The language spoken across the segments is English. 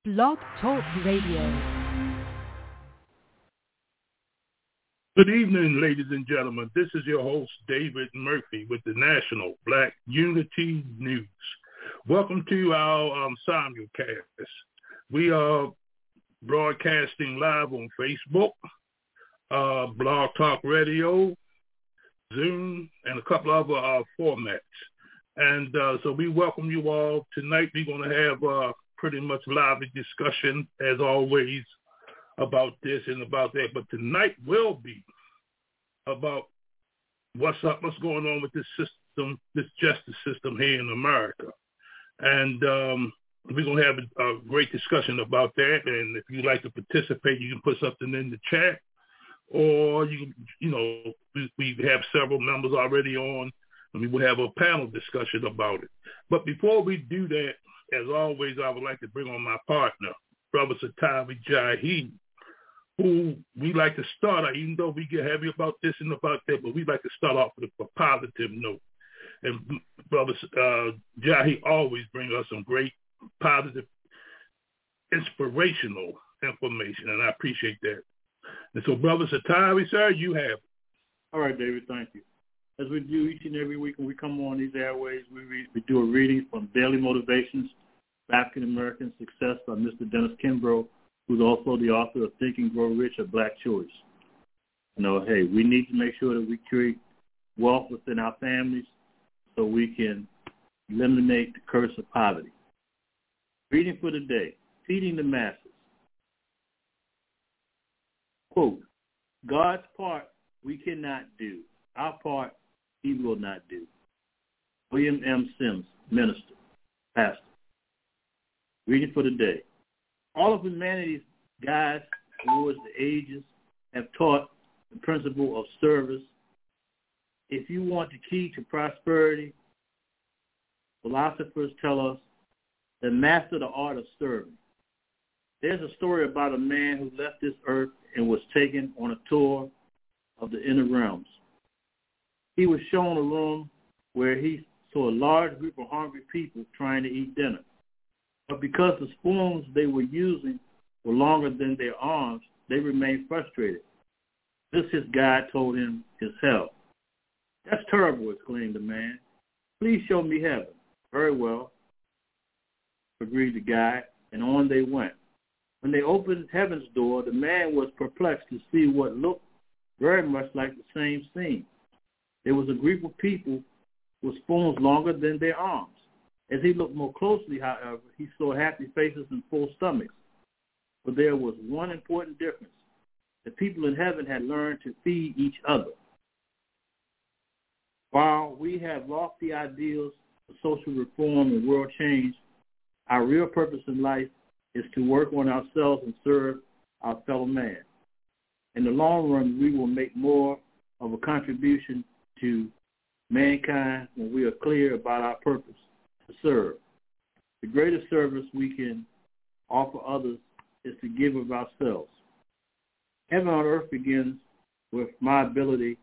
Blog Talk Radio. Good evening, ladies and gentlemen. This is your host, David Murphy, with the National Black Unity News. Welcome to our simulcast. We are broadcasting live on Facebook, Blog Talk Radio, Zoom, and a couple other formats. And so we welcome you all. Tonight we're going to have pretty much lively discussion, as always, about this and about that. But tonight will be about what's going on with this system, this justice system here in America. And we're going to have a great discussion about that. And if you'd like to participate, you can put something in the chat, or we have several members already on, and we will have a panel discussion about it. But before we do that, as always, I would like to bring on my partner, Brother Satawi Jahi, who we like to start out, even though we get heavy about this and about that, but we like to start off with a positive note. And Brother Jahi always brings us some great, positive, inspirational information, and I appreciate that. And so, Brother Satawi, sir, you have it. All right, David, thank you. As we do each and every week when we come on these airways, we do a reading from Daily Motivations, African American Success by Mr. Dennis Kimbrough, who's also the author of Think and Grow Rich, A Black Choice. Hey, we need to make sure that we create wealth within our families so we can eliminate the curse of poverty. Reading for the day, Feeding the Masses. Quote, God's part we cannot do. Our part he will not do. William M. Sims, minister, pastor. Reading for the day. All of humanity's guides towards the ages have taught the principle of service. If you want the key to prosperity, philosophers tell us to master the art of serving. There's a story about a man who left this earth and was taken on a tour of the inner realms. He was shown a room where he saw a large group of hungry people trying to eat dinner. But because the spoons they were using were longer than their arms, they remained frustrated. This, his guide told him, is hell. That's terrible, exclaimed the man. Please show me heaven. Very well, agreed the guide, and on they went. When they opened heaven's door, the man was perplexed to see what looked very much like the same scene. There was a group of people with spoons longer than their arms. As he looked more closely, however, he saw happy faces and full stomachs. But there was one important difference. The people in heaven had learned to feed each other. While we have lofty ideals for social reform and world change, our real purpose in life is to work on ourselves and serve our fellow man. In the long run, we will make more of a contribution to mankind when we are clear about our purpose to serve. The greatest service we can offer others is to give of ourselves. Heaven on earth begins with our ability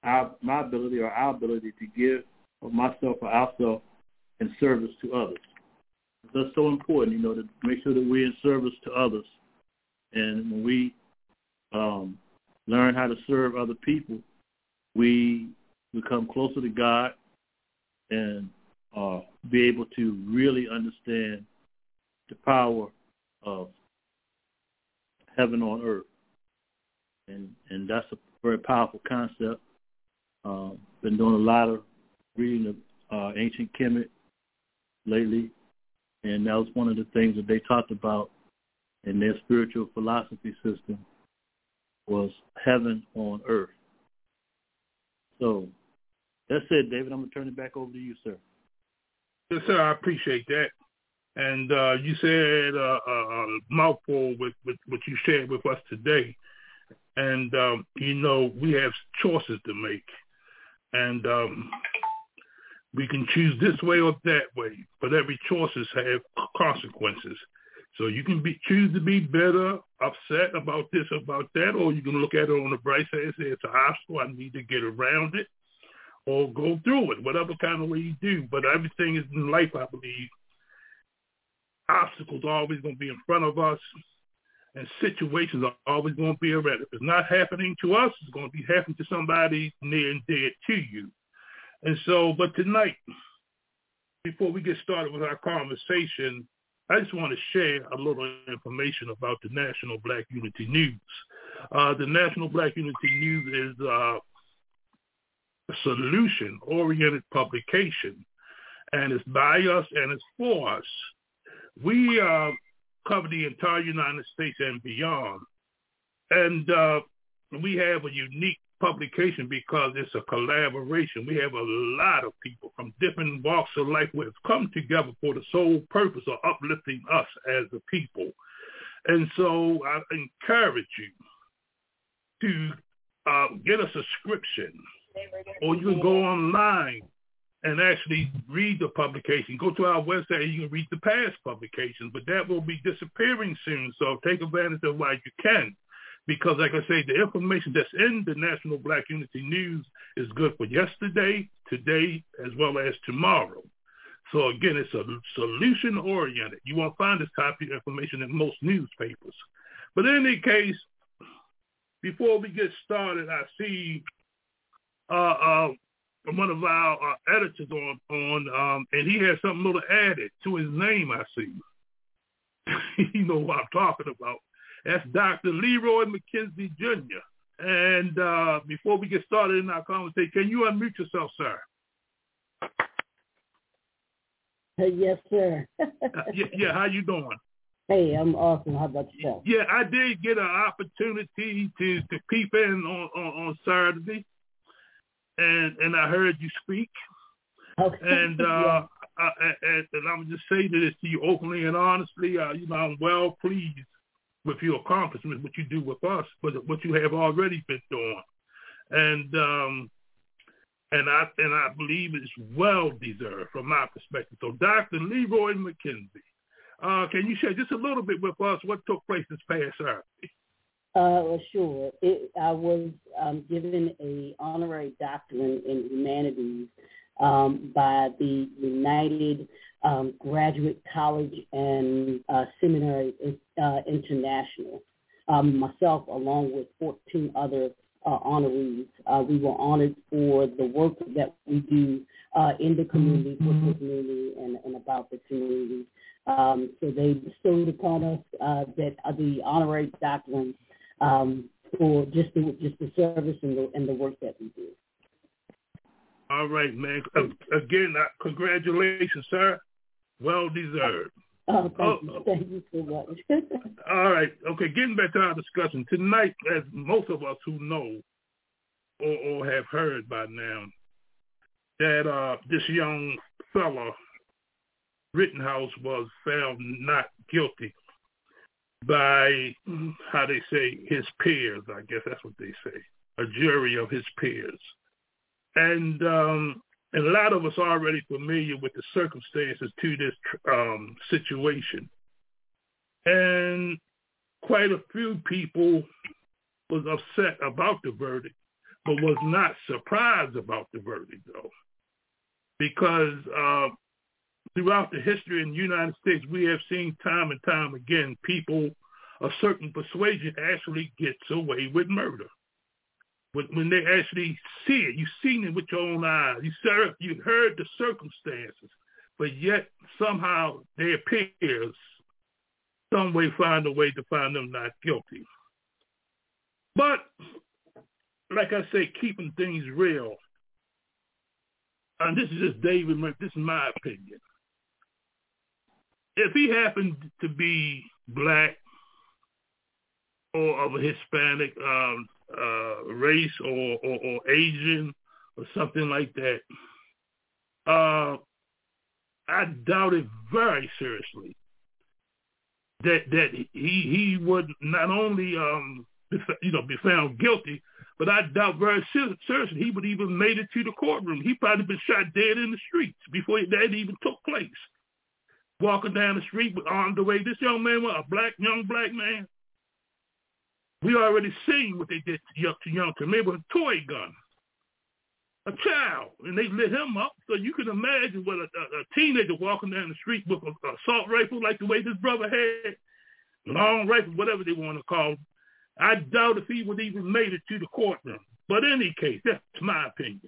to give of myself or ourselves in service to others. That's so important, to make sure that we're in service to others. And when we learn how to serve other people, we become closer to God and be able to really understand the power of heaven on earth. And that's a very powerful concept. Been doing a lot of reading of ancient Kemet lately, and that was one of the things that they talked about in their spiritual philosophy system was heaven on earth. So that's it, David. I'm going to turn it back over to you, sir. Yes, sir. I appreciate that. And you said a mouthful with what you shared with us today. And, we have choices to make. And we can choose this way or that way. But every choice has consequences. So you can choose to be bitter, upset about this, about that, or you can look at it on the bright side and say, it's an obstacle, I need to get around it, or go through it, whatever kind of way you do. But everything is in life, I believe, obstacles are always going to be in front of us, and situations are always going to be around. If it's not happening to us, it's going to be happening to somebody near and dear to you. And so, but tonight, before we get started with our conversation, I just want to share a little information about the National Black Unity News. The National Black Unity News is a solution-oriented publication, and it's by us and it's for us. We cover the entire United States and beyond, and we have a unique publication because it's a collaboration. We have a lot of people from different walks of life who have come together for the sole purpose of uplifting us as a people. And so I encourage you to get a subscription, or you can go online and actually read the publication. Go to our website and you can read the past publications, but that will be disappearing soon. So take advantage of while you can, because like I say, the information that's in the National Black Unity News is good for yesterday, today, as well as tomorrow. So again, it's a solution-oriented. You won't find this type of information in most newspapers. But in any case, before we get started, I see one of our editors on, and he has something little added to his name, I see. You know what I'm talking about. That's Dr. Leroy McKenzie, Jr. And before we get started in our conversation, can you unmute yourself, sir? Yes, sir. Yeah, how you doing? Hey, I'm awesome. How about yourself? Yeah, I did get an opportunity to peep in on Saturday, and I heard you speak. Okay. And yeah. and I'm just saying this to you openly and honestly. I'm well pleased with your accomplishments, what you do with us, but what you have already been doing, and I believe it's well deserved from my perspective. So, Dr. Leroy McKenzie, can you share just a little bit with us what took place this past Saturday? Well, sure. I was given an honorary doctorate in humanities by the United Graduate College and Seminary International. Myself, along with 14 other honorees, we were honored for the work that we do in the community, for the community, and about the community. So they bestowed upon us that the honorary doctorate for just the service and the work that we do. All right, man. Again, congratulations, sir. Well deserved. Thank you so much. All right. Okay, getting back to our discussion. Tonight, as most of us who know or have heard by now, that this young fella, Rittenhouse, was found not guilty by, how they say, his peers. I guess that's what they say, a jury of his peers. And a lot of us are already familiar with the circumstances to this situation. And quite a few people was upset about the verdict, but was not surprised about the verdict, though. Because throughout the history in the United States, we have seen time and time again, people of certain persuasion actually gets away with murder. When they actually see it, you've seen it with your own eyes. You heard the circumstances, but yet somehow their peers, some way find a way to find them not guilty. But, like I say, keeping things real, and this is just David Murphy, this is my opinion. If he happened to be black or of a Hispanic race or Asian or something like that, I doubt it very seriously that he would not only be found guilty, but I doubt very seriously he would even made it to the courtroom. He probably been shot dead in the streets before that even took place. Walking down the street with armed away. This young man was a young black man. We already seen what they did to young Kamei with a toy gun. a child, and they lit him up. So you can imagine what a teenager walking down the street with an assault rifle like the way this brother had, long rifle, whatever they want to call it. I doubt if he would even made it to the courtroom. But in any case, that's my opinion.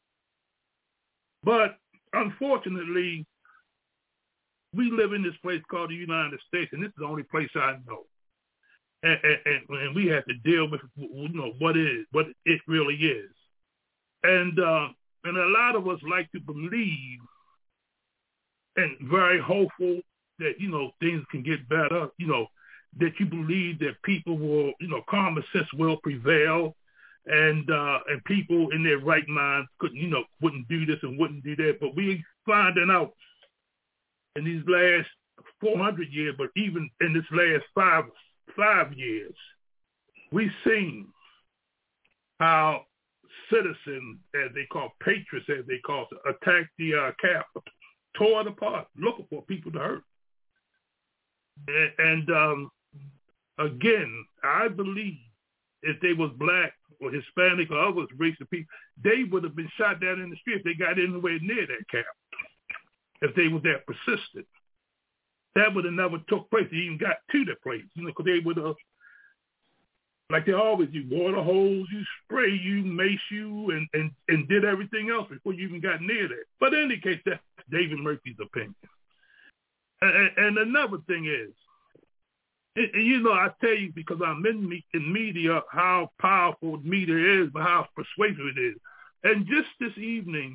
But unfortunately, we live in this place called the United States, and this is the only place I know. And we have to deal with, what it really is. And a lot of us like to believe and very hopeful that, things can get better, that you believe that people will, common sense will prevail, and people in their right mind wouldn't do this and wouldn't do that. But we finding out in these last 400 years, but even in this last five years, we've seen how citizens, as they call patriots, as they call it, attacked the Capitol, tore it apart, looking for people to hurt. And again, I believe if they was black or Hispanic or other race of people, they would have been shot down in the street if they got anywhere near that Capitol. If they were that persistent, that would have never took place. They even got to the place, because they would have, like they always do, water hose you, spray you, mace you, and did everything else before you even got near that. But in any case, that's David Murphy's opinion. And another thing is, I tell you, because I'm in media, how powerful media is, but how persuasive it is. And just this evening,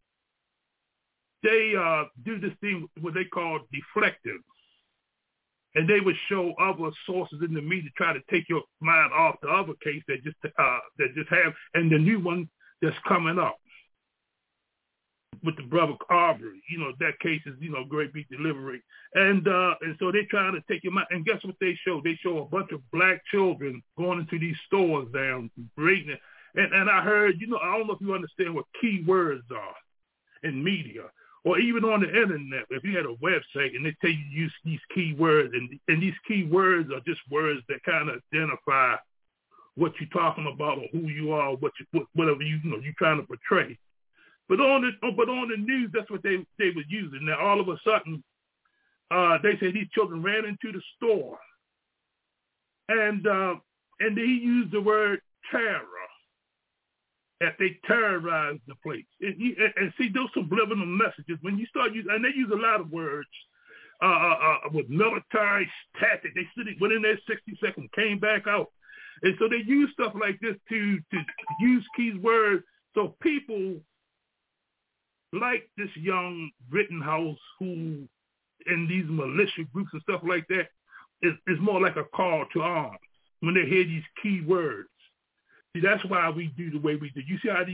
they do this thing what they call deflective. And they would show other sources in the media, try to take your mind off the other case that just have, and the new one that's coming up with the brother Arbery. That case is, Great Big Delivery. And so they're trying to take your mind. And guess what they show? They show a bunch of black children going into these stores down, reading it. And I heard, I don't know if you understand what key words are in media. Or even on the internet, if you had a website and they tell you to use these key words, and these key words are just words that kind of identify what you're talking about or who you are, whatever you're trying to portray. But on the news, that's what they were using. Now all of a sudden, they say these children ran into the store, and he used the word terror. That they terrorized the place. And see, those subliminal messages, when you start using, and they use a lot of words with military tactics. They went in there 60 seconds, came back out. And so they use stuff like this to use key words. So people like this young Rittenhouse, who in these militia groups and stuff like that, is more like a call to arms when they hear these key words. See, that's why we do the way we do. You see how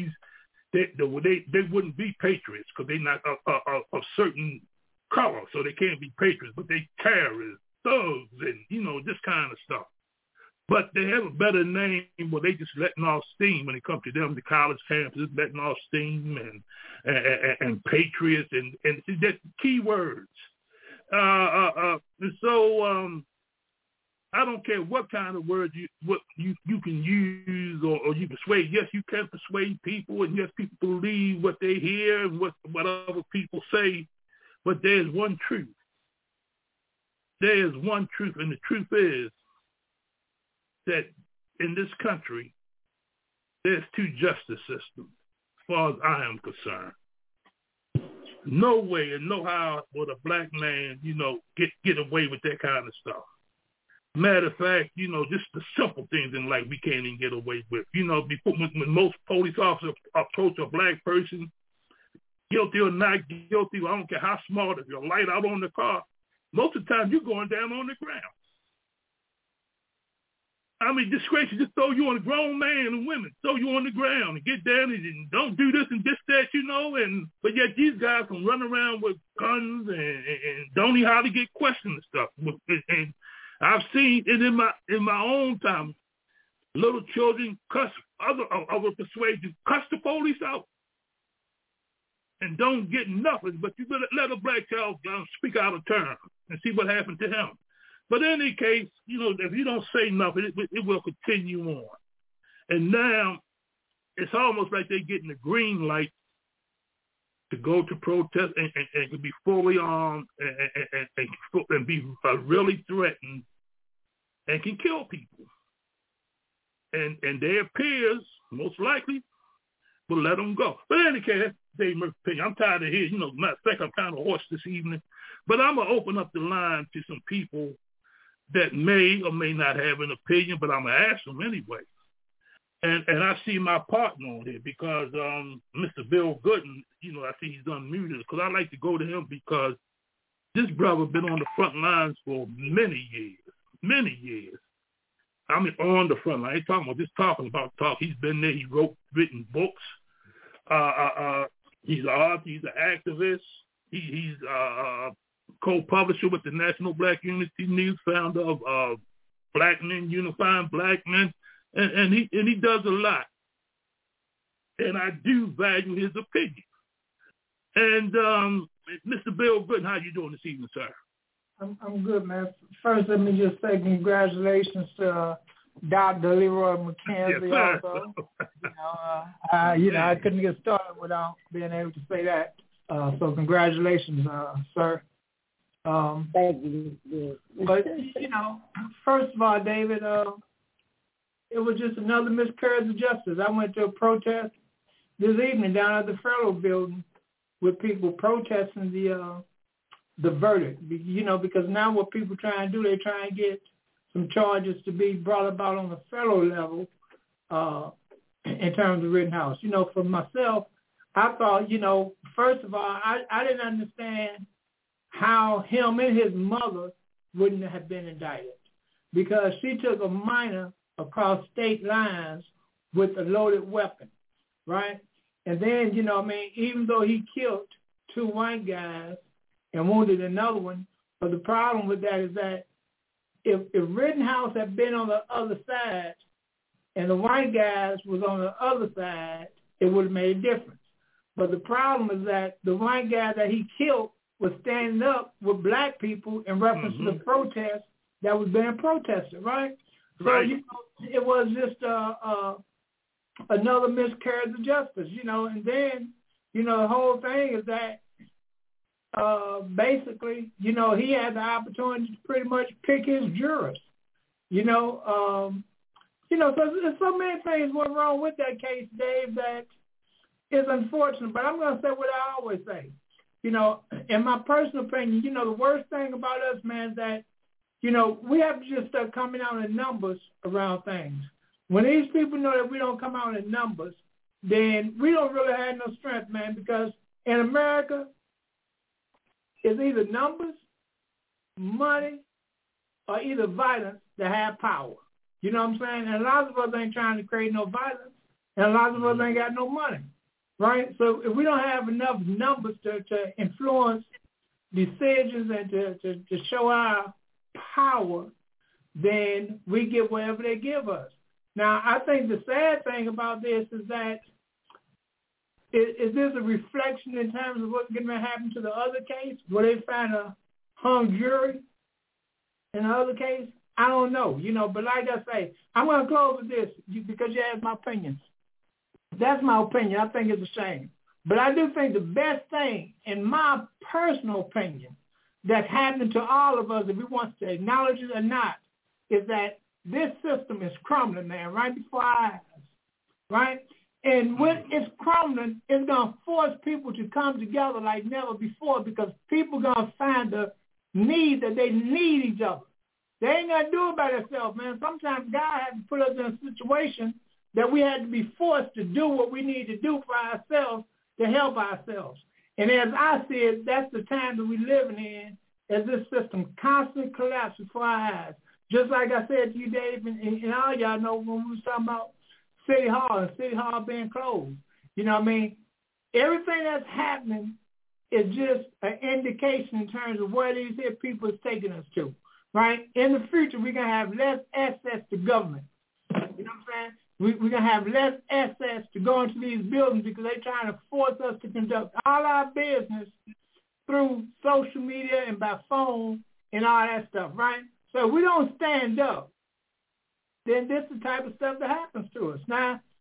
they wouldn't be patriots because they're not a certain color, so they can't be patriots, but they terrorists, thugs, and, this kind of stuff. But they have a better name where they just letting off steam when it comes to them, the college campuses, letting off steam and patriots, and see, that's key words. And so I don't care what kind of words you can use or you persuade. Yes, you can persuade people, and yes, people believe what they hear and what other people say. But there's one truth. There is one truth, and the truth is that in this country, there's two justice systems, as far as I am concerned. No way and no how would a black man, get away with that kind of stuff. Matter of fact, just the simple things in life we can't even get away with. Before, when most police officers approach a black person, guilty or not guilty, I don't care how smart, if you're light out on the car, most of the time you're going down on the ground. I mean, disgrace, just throw you on a grown man and women, throw you on the ground and get down and don't do this and this, that, but yet these guys can run around with guns and don't know how to get questioned and stuff. And I've seen it in my own time. Little children cuss other persuasion, cuss the police out, and don't get nothing. But you better let a black child speak out of turn and see what happened to him. But in any case, if you don't say nothing, it will continue on. And now it's almost like they're getting the green light to go to protest and to be fully armed and be really threatened and can kill people. And their peers, most likely, will let them go. But in any case, Dave Murphy's opinion. I'm tired of hearing, matter of fact, I'm kind of hoarse this evening. But I'm going to open up the line to some people that may or may not have an opinion, but I'm going to ask them anyway. And I see my partner on here because Mr. Bill Gooden, I see he's unmuted because I like to go to him because this brother been on the front lines for many years. I mean, on the front line. I ain't talking about just talking about talk. He's been there. He written books. He's an author. He's an activist. He's co-publisher with the National Black Unity News, founder of Black Men Unifying Black Men. And he does a lot, and I do value his opinion. And Mr. Bill Gooden, how you doing this evening, sir? I'm good, man. First, let me just say congratulations to Dr. Leroy McKenzie. Yes, also, I couldn't get started without being able to say that. So congratulations, sir. Thank you. But first of all, David. It was just another miscarriage of justice. I went to a protest this evening down at the Federal Building with people protesting the verdict. Because now what people try and do, they try and get some charges to be brought about on the federal level in terms of Rittenhouse. For myself, I thought, first of all, I didn't understand how him and his mother wouldn't have been indicted because she took a minor across state lines with a loaded weapon, right? And then, even though he killed 2 white guys and wounded another one, but the problem with that is that if Rittenhouse had been on the other side and the white guys was on the other side, it would have made a difference. But the problem is that the white guy that he killed was standing up with black people in reference to the protest that was being protested, right? Right. So, it was just another miscarriage of justice, and then, the whole thing is that basically, he had the opportunity to pretty much pick his jurors, so there's so many things went wrong with that case, Dave, that is unfortunate, but I'm going to say what I always say. In my personal opinion, the worst thing about us, man, is that we have to just start coming out in numbers around things. When these people know that we don't come out in numbers, then we don't really have no strength, man, because in America, it's either numbers, money, or either violence that have power. You know what I'm saying? And a lot of us ain't trying to create no violence, and a lot of us ain't got no money, right? So if we don't have enough numbers to influence decisions and to show our power, then we get whatever they give us. Now, I think the sad thing about this is that is this a reflection in terms of what's going to happen to the other case? Will they find a hung jury in the other case? I don't know, but like I say, I'm going to close with this because you asked my opinion. That's my opinion. I think it's a shame. But I do think the best thing, in my personal opinion, that's happening to all of us, if we want to acknowledge it or not, is that this system is crumbling, man, right before our eyes, right? And when it's crumbling, it's going to force people to come together like never before because people are going to find the need that they need each other. They ain't going to do it by themselves, man. Sometimes God has to put us in a situation that we had to be forced to do what we need to do for ourselves to help ourselves. And as I see it, that's the time that we're living in as this system constantly collapses before our eyes. Just like I said to you, Dave, and all y'all know when we was talking about City Hall and City Hall being closed. Everything that's happening is just an indication in terms of where these here people is taking us to, right? In the future, we're going to have less access to government. You know what I'm saying? We're going to have less access to go into these buildings because they're trying to force us to conduct all our business through social media and by phone and all that stuff, right? So if we don't stand up, then this is the type of stuff that happens to us. Now,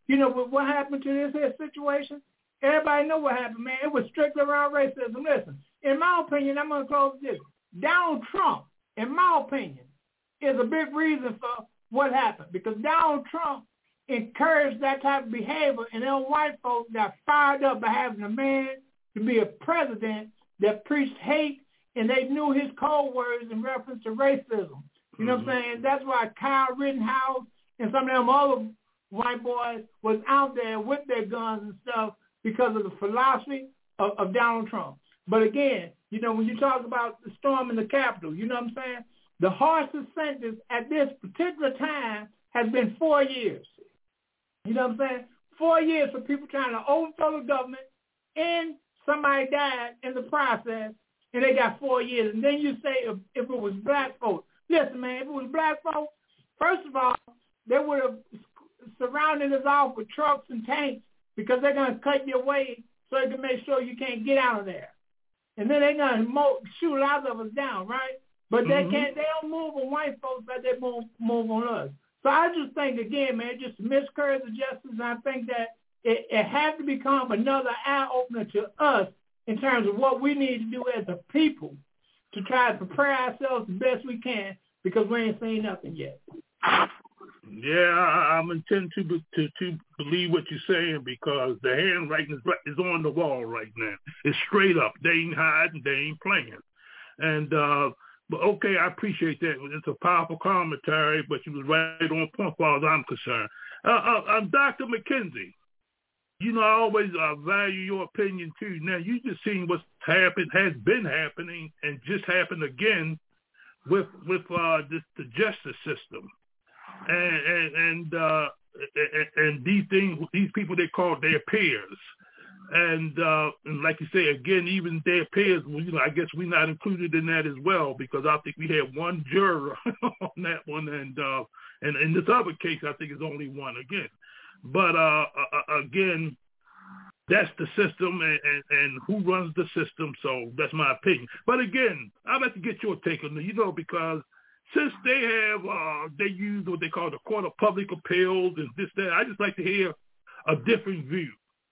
you know, what happened to this here situation? Everybody know what happened, man. It was strictly around racism. Listen, in my opinion, I'm going to close this. Donald Trump, in my opinion, is a big reason for what happened, because Donald Trump encouraged that type of behavior, and then white folks got fired up by having a man to be a president that preached hate, and they knew his code words in reference to racism. You know what I'm saying? That's why Kyle Rittenhouse and some of them other white boys was out there with their guns and stuff because of the philosophy of Donald Trump. But again, you know, when you talk about the storm in the Capitol, you know what I'm saying? The harshest sentence at this particular time has been 4 years. You know what I'm saying? 4 years for people trying to overthrow the government, and somebody died in the process, and they got 4 years. And then you say if it was black folks. Listen, man, if it was black folks, first of all, they would have surrounded us off with trucks and tanks, because they're going to cut your way so they can make sure you can't get out of there. And then they're going to shoot a lot of us down, right? But they don't move on white folks like they move on us. So I just think, again, man, just a miscarriage of justice. And I think that it has to become another eye-opener to us in terms of what we need to do as a people to try to prepare ourselves the best we can, because we ain't seen nothing yet. Yeah, I'm intent to believe what you're saying, because the handwriting is on the wall right now. It's straight up. They ain't hiding. They ain't playing. And but okay, I appreciate that. It's a powerful commentary, but you was right on point as far as I'm concerned. Dr. McKenzie, you know, I always value your opinion too. Now, you just seen what's happened, has been happening, and just happened again with the justice system. And these people they call their peers, and like you say again, even their peers. Well, you know, I guess we're not included in that as well, because I think we had one juror on that one, and in this other case, I think it's only one again. But again, that's the system, and who runs the system. So that's my opinion. But again, I'd like to get your take on it, you know, because since they have, they use what they call the Court of Public Appeals and this, that, I just like to hear a different view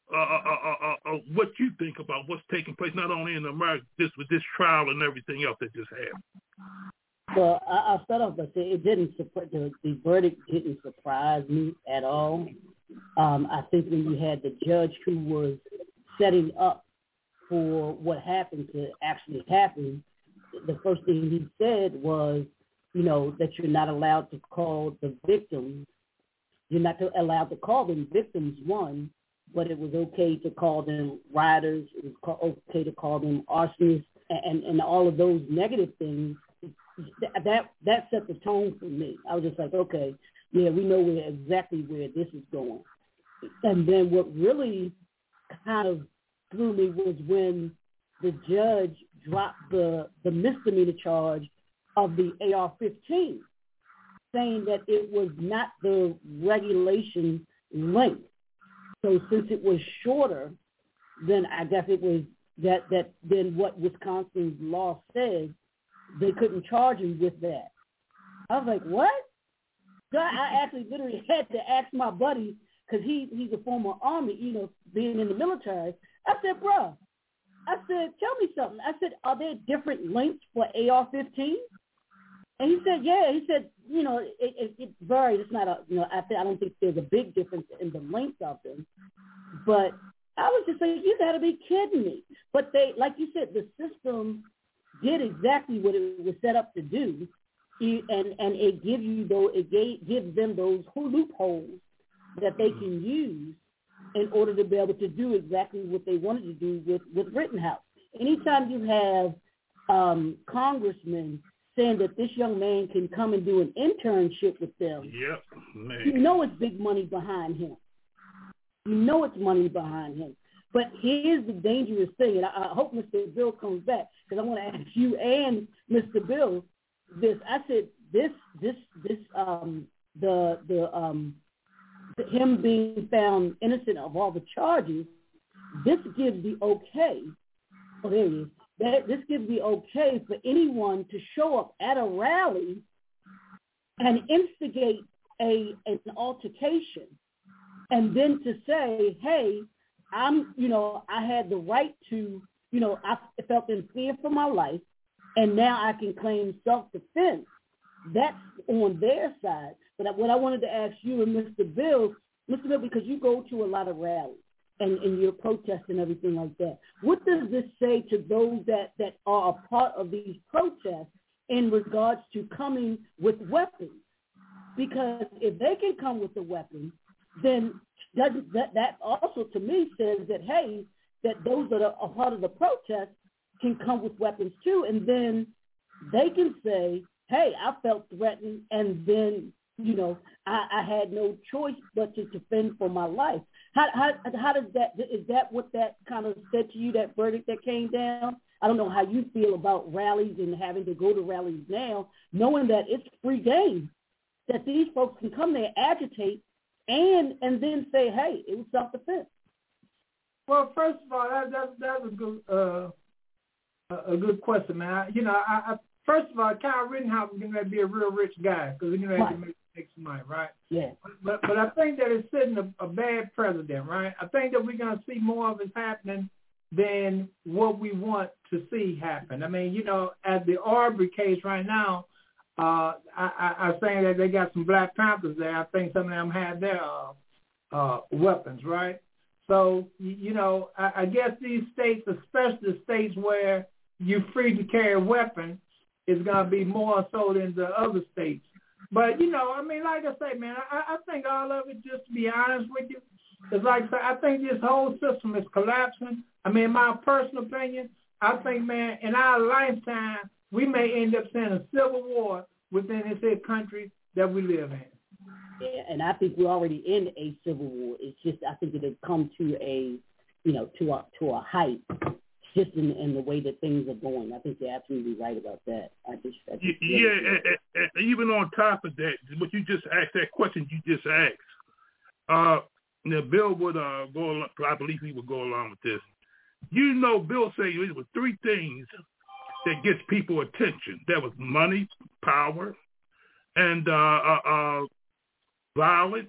of what you think about what's taking place, not only in America, with this trial and everything else that just happened. Well, I'll start off by saying the verdict didn't surprise me at all. I think when you had the judge who was setting up for what happened to actually happen, the first thing he said was, you know, that you're not allowed to call the victims. You're not allowed to call them victims, one, but it was okay to call them rioters. It was okay to call them arsonists, and all of those negative things. That set the tone for me. I was just like, okay, yeah, we know exactly where this is going. And then what really kind of threw me was when the judge dropped the misdemeanor charge of the AR-15, saying that it was not the regulation length. So since it was shorter, then I guess it was that then what Wisconsin's law says, they couldn't charge him with that. I was like, what? So I actually literally had to ask my buddy, because he's a former Army, you know, being in the military. I said, bro, tell me something. I said, are there different lengths for AR-15? And he said, yeah. He said, you know, it varies. It's not I don't think there's a big difference in the length of them. But I was just saying, you got to be kidding me. But they, like you said, the system did exactly what it was set up to do, and it gives them those loopholes that they can use in order to be able to do exactly what they wanted to do with Rittenhouse. Anytime you have congressmen saying that this young man can come and do an internship with them, yep, man. You know it's big money behind him. You know it's money behind him. But here's the dangerous thing, and I hope Mr. Bill comes back, because I want to ask you and Mr. Bill this. I said him being found innocent of all the charges, this gives the okay. Oh, there he is. This gives the okay for anyone to show up at a rally and instigate an altercation And then to say, hey, I had the right to, I felt in fear for my life, and now I can claim self-defense. That's on their side. But what I wanted to ask you and Mr. Bill, because you go to a lot of rallies and you're protesting and everything like that, what does this say to those that are a part of these protests in regards to coming with weapons? Because if they can come with a weapon, then that also to me says that, hey, that those that are a part of the protest can come with weapons too, and then they can say, hey, I felt threatened, and then, I had no choice but to defend for my life. How does that, is that what that kind of said to you, that verdict that came down? I don't know how you feel about rallies and having to go to rallies now, knowing that it's free game, that these folks can come there, agitate, and then say, hey, it was self-defense. Well, first of all, that's a good question, man. I first of all, Kyle Rittenhouse is going to be a real rich guy because he's going to have to make some money, right? Yeah. But I think that it's setting a bad precedent, right? I think that we're going to see more of it happening than what we want to see happen. I mean, at the Arbery case right now, I think that they got some Black Panthers there. I think some of them had their weapons, right? So, I guess these states, especially the states where you're free to carry a weapon, is going to be more so than the other states. But, like I say, man, I think all of it, just to be honest with you, is like I say, I think this whole system is collapsing. I mean, in my personal opinion, I think, man, in our lifetime, we may end up seeing a civil war within this country that we live in. Yeah, and I think we're already in a civil war. It's just, I think it has come to a, to a height, just in the way that things are going. I think you're absolutely right about that. I just and even on top of that, what you just asked, that question you just asked, Bill would go along, I believe he would go along with this. Bill said it was three things that gets people attention. That was money, power, and violence,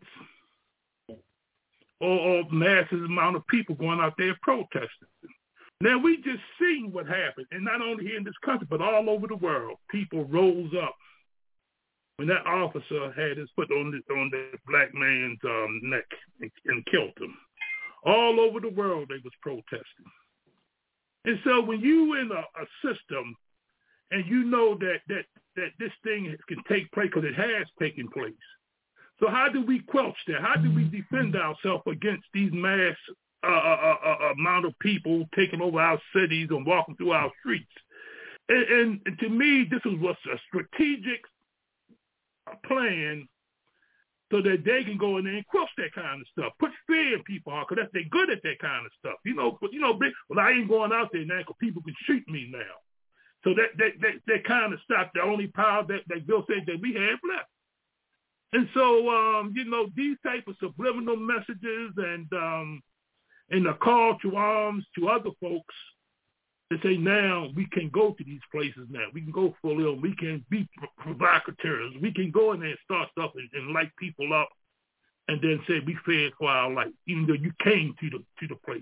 or massive amount of people going out there protesting. Now, we just seen what happened, and not only here in this country, but all over the world. People rose up when that officer had his foot on the black man's neck and killed him. All over the world, they was protesting. And so when you in a system and you know that this thing can take place, because it has taken place, so how do we quelch that? How do we defend ourselves against these mass amount of people taking over our cities and walking through our streets? And to me, this was a strategic plan so that they can go in there and quelch that kind of stuff, put fear in people, because they're good at that kind of stuff. Well, I ain't going out there now because people can shoot me now. So that kind of stopped the only power that Bill said that we have left. And so, these type of subliminal messages and the call to arms to other folks to say now we can go to these places now. We can go full ill. We can be provocateurs. We can go in there and start stuff and light people up and then say we feared for our life, even though you came to the place.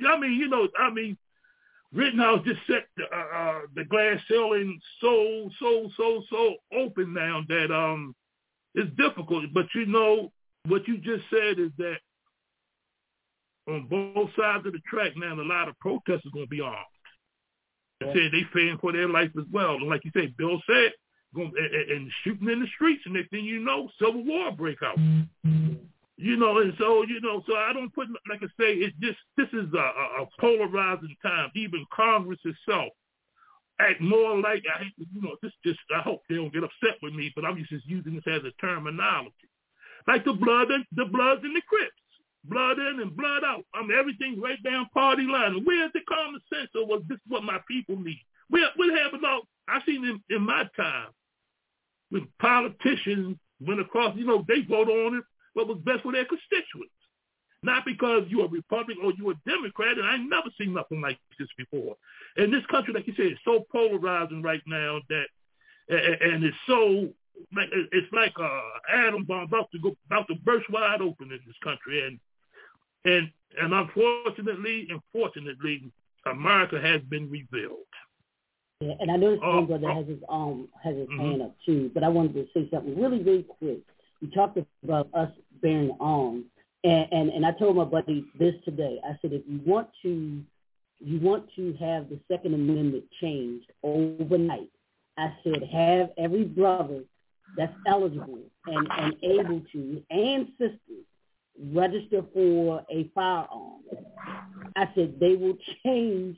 Rittenhouse just set the glass ceiling so open now that it's difficult. But what you just said is that on both sides of the track now, a lot of protesters are going to be armed. They said they fearing for their life as well. And like you said, Bill said, and shooting in the streets, and next thing you know, civil war break out. And so, so I don't put, like I say, it's just, this is a polarizing time. Even Congress itself act more like, I hope they don't get upset with me, but I'm just using this as a terminology. Like the Bloods and the Crips. Blood in and blood out. Everything right down party line. Where's the common sense of was this what my people need? What happened out? I seen in my time when politicians went across, they vote on it, what was best for their constituents. Not because you're a Republican or you're a Democrat, and I ain't never seen nothing like this before. And this country, like you said, is so polarizing right now that, and it's so it's like atom bomb about to burst wide open in this country, and unfortunately, America has been revealed. Yeah, and I know this one brother has his hand up too, but I wanted to say something really, really quick. You talked about us bearing arms, and I told my buddy this today. I said, if you want to have the Second Amendment changed overnight, I said, have every brother that's eligible and able to, and sisters, register for a firearm. I said they will change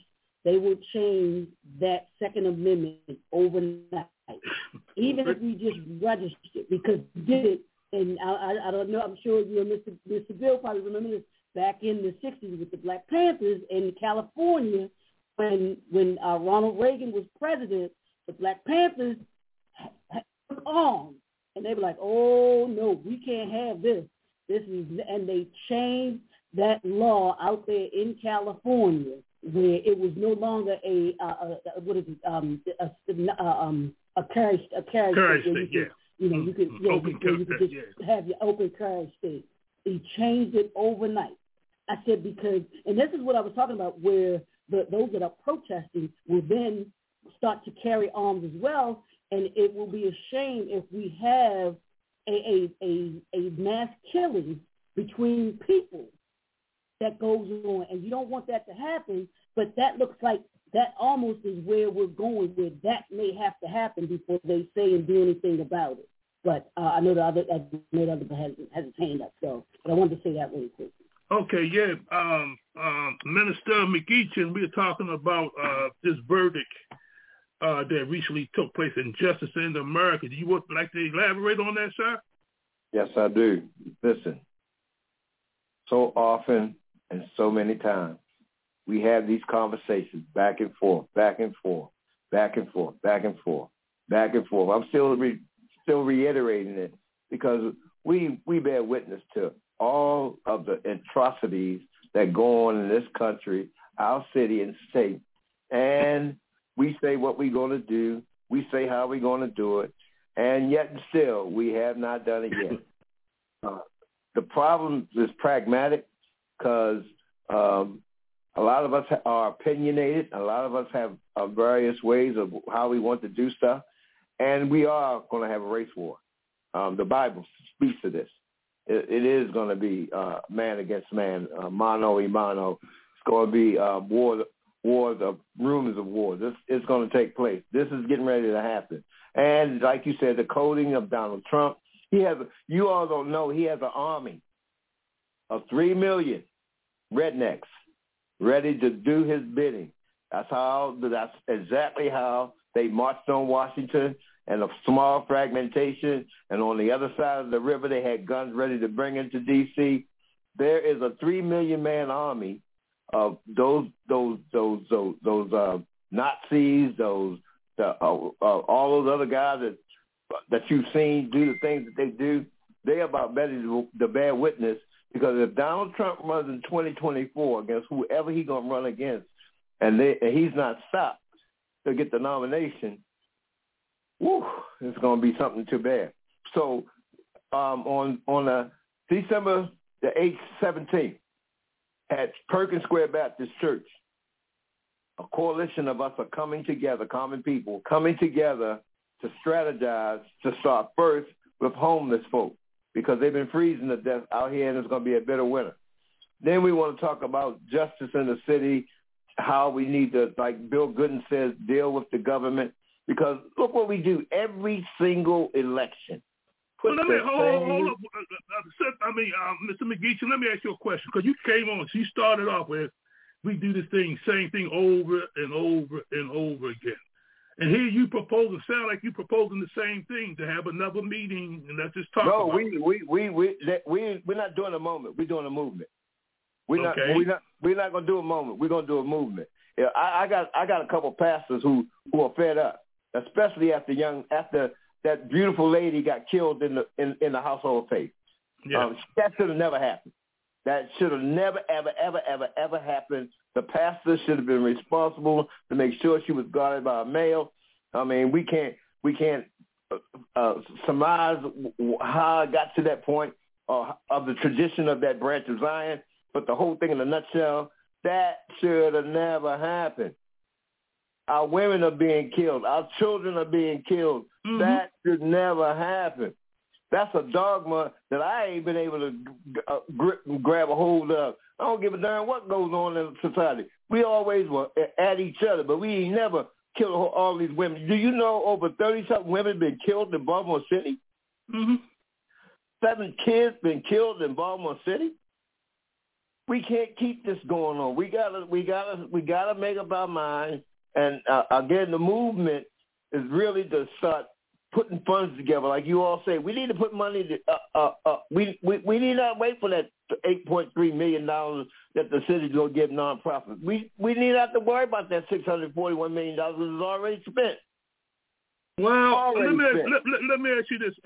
that Second Amendment overnight, even if we just registered, because we did it. And I don't know, I'm sure you and Mr. Bill probably remember this back in the 60s with the Black Panthers in California when Ronald Reagan was president. The Black Panthers took arms, and they were like, oh, no, we can't have this. And they changed that law out there in California where it was no longer a carriage stick, yeah. You could just have your open carriage state. He changed it overnight. I said because, and this is what I was talking about, where those that are protesting will then start to carry arms as well, and it will be a shame if we have a mass killing between people that goes on, and you don't want that to happen, but that looks like that almost is where we're going, where that may have to happen before they say and do anything about it. But I know the other has his hand up, but I wanted to say that really quick. Okay, yeah. Minister McEachin, we were talking about this verdict that recently took place in Justice in America. Do you would like to elaborate on that, sir? Yes, I do. Listen, so often and so many times, we have these conversations back and forth, back and forth, back and forth, back and forth, back and forth. I'm still reiterating it because we bear witness to all of the atrocities that go on in this country, our city and state. And we say what we're going to do. We say how we're going to do it. And yet and still, we have not done it yet. The problem is pragmatic because a lot of us are opinionated. A lot of us have various ways of how we want to do stuff. And we are going to have a race war. The Bible speaks to this. It is going to be man against man, mano y mano. It's going to be wars of rumors of war. This is going to take place. This is getting ready to happen. And like you said, the coding of Donald Trump, you all don't know, he has an army of 3 million rednecks ready to do his bidding. That's exactly how they marched on Washington and a small fragmentation. And on the other side of the river, they had guns ready to bring into D.C. There is a 3 million man army of those Nazis, all those other guys that you've seen do the things that they do. They're about ready to bear witness, because if Donald Trump runs in 2024 against whoever he's going to run against, and he's not stopped to get the nomination, it's going to be something to bear. So on December the 8th, 17th, at Perkins Square Baptist Church, a coalition of us are coming together, common people, coming together to strategize to start first with homeless folk, because they've been freezing to death out here, and it's going to be a bitter winter. Then we want to talk about justice in the city, how we need to, like Bill Gooden says, deal with the government. Because look what we do every single election. Well, let me hold up. Mr. McGeachin, let me ask you a question, because you came on. So you started off with, we do this same thing over and over and over again. And here you sound like you proposing the same thing, to have another meeting and let's just talk about it. We're not doing a moment. We're doing a movement. We're not going to do a moment. We're going to do a movement. Yeah, I got a couple of pastors who are fed up, especially after that beautiful lady got killed in the household of faith. Yeah. That should have never happened. That should have never, ever, ever, ever, ever happened. The pastor should have been responsible to make sure she was guarded by a male. I mean, we can't surmise how I got to that point of the tradition of that branch of Zion, but the whole thing in a nutshell, that should have never happened. Our women are being killed. Our children are being killed. Mm-hmm. That should never happen. That's a dogma that I ain't been able to grip and grab a hold of. I don't give a darn what goes on in society. We always were at each other, but we ain't never killed all these women. Do you know over 30-something women been killed in Baltimore City? Mm-hmm. 7 kids been killed in Baltimore City? We can't keep this going on. We gotta make up our minds. And again, the movement is really to start putting funds together, like you all say. We need to put money. We need not wait for that $8.3 million that the city's gonna give nonprofits. We need not to worry about that $641 million that is already spent. Well, let me ask you this.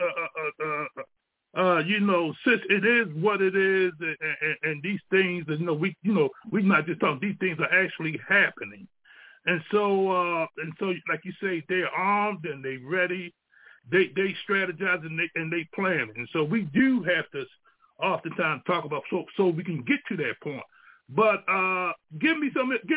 Since it is what it is, and these things, we're not just talking. These things are actually happening. And so, like you say, they're armed and they're ready. They strategize and they plan. And so we do have to oftentimes talk about so we can get to that point. But give me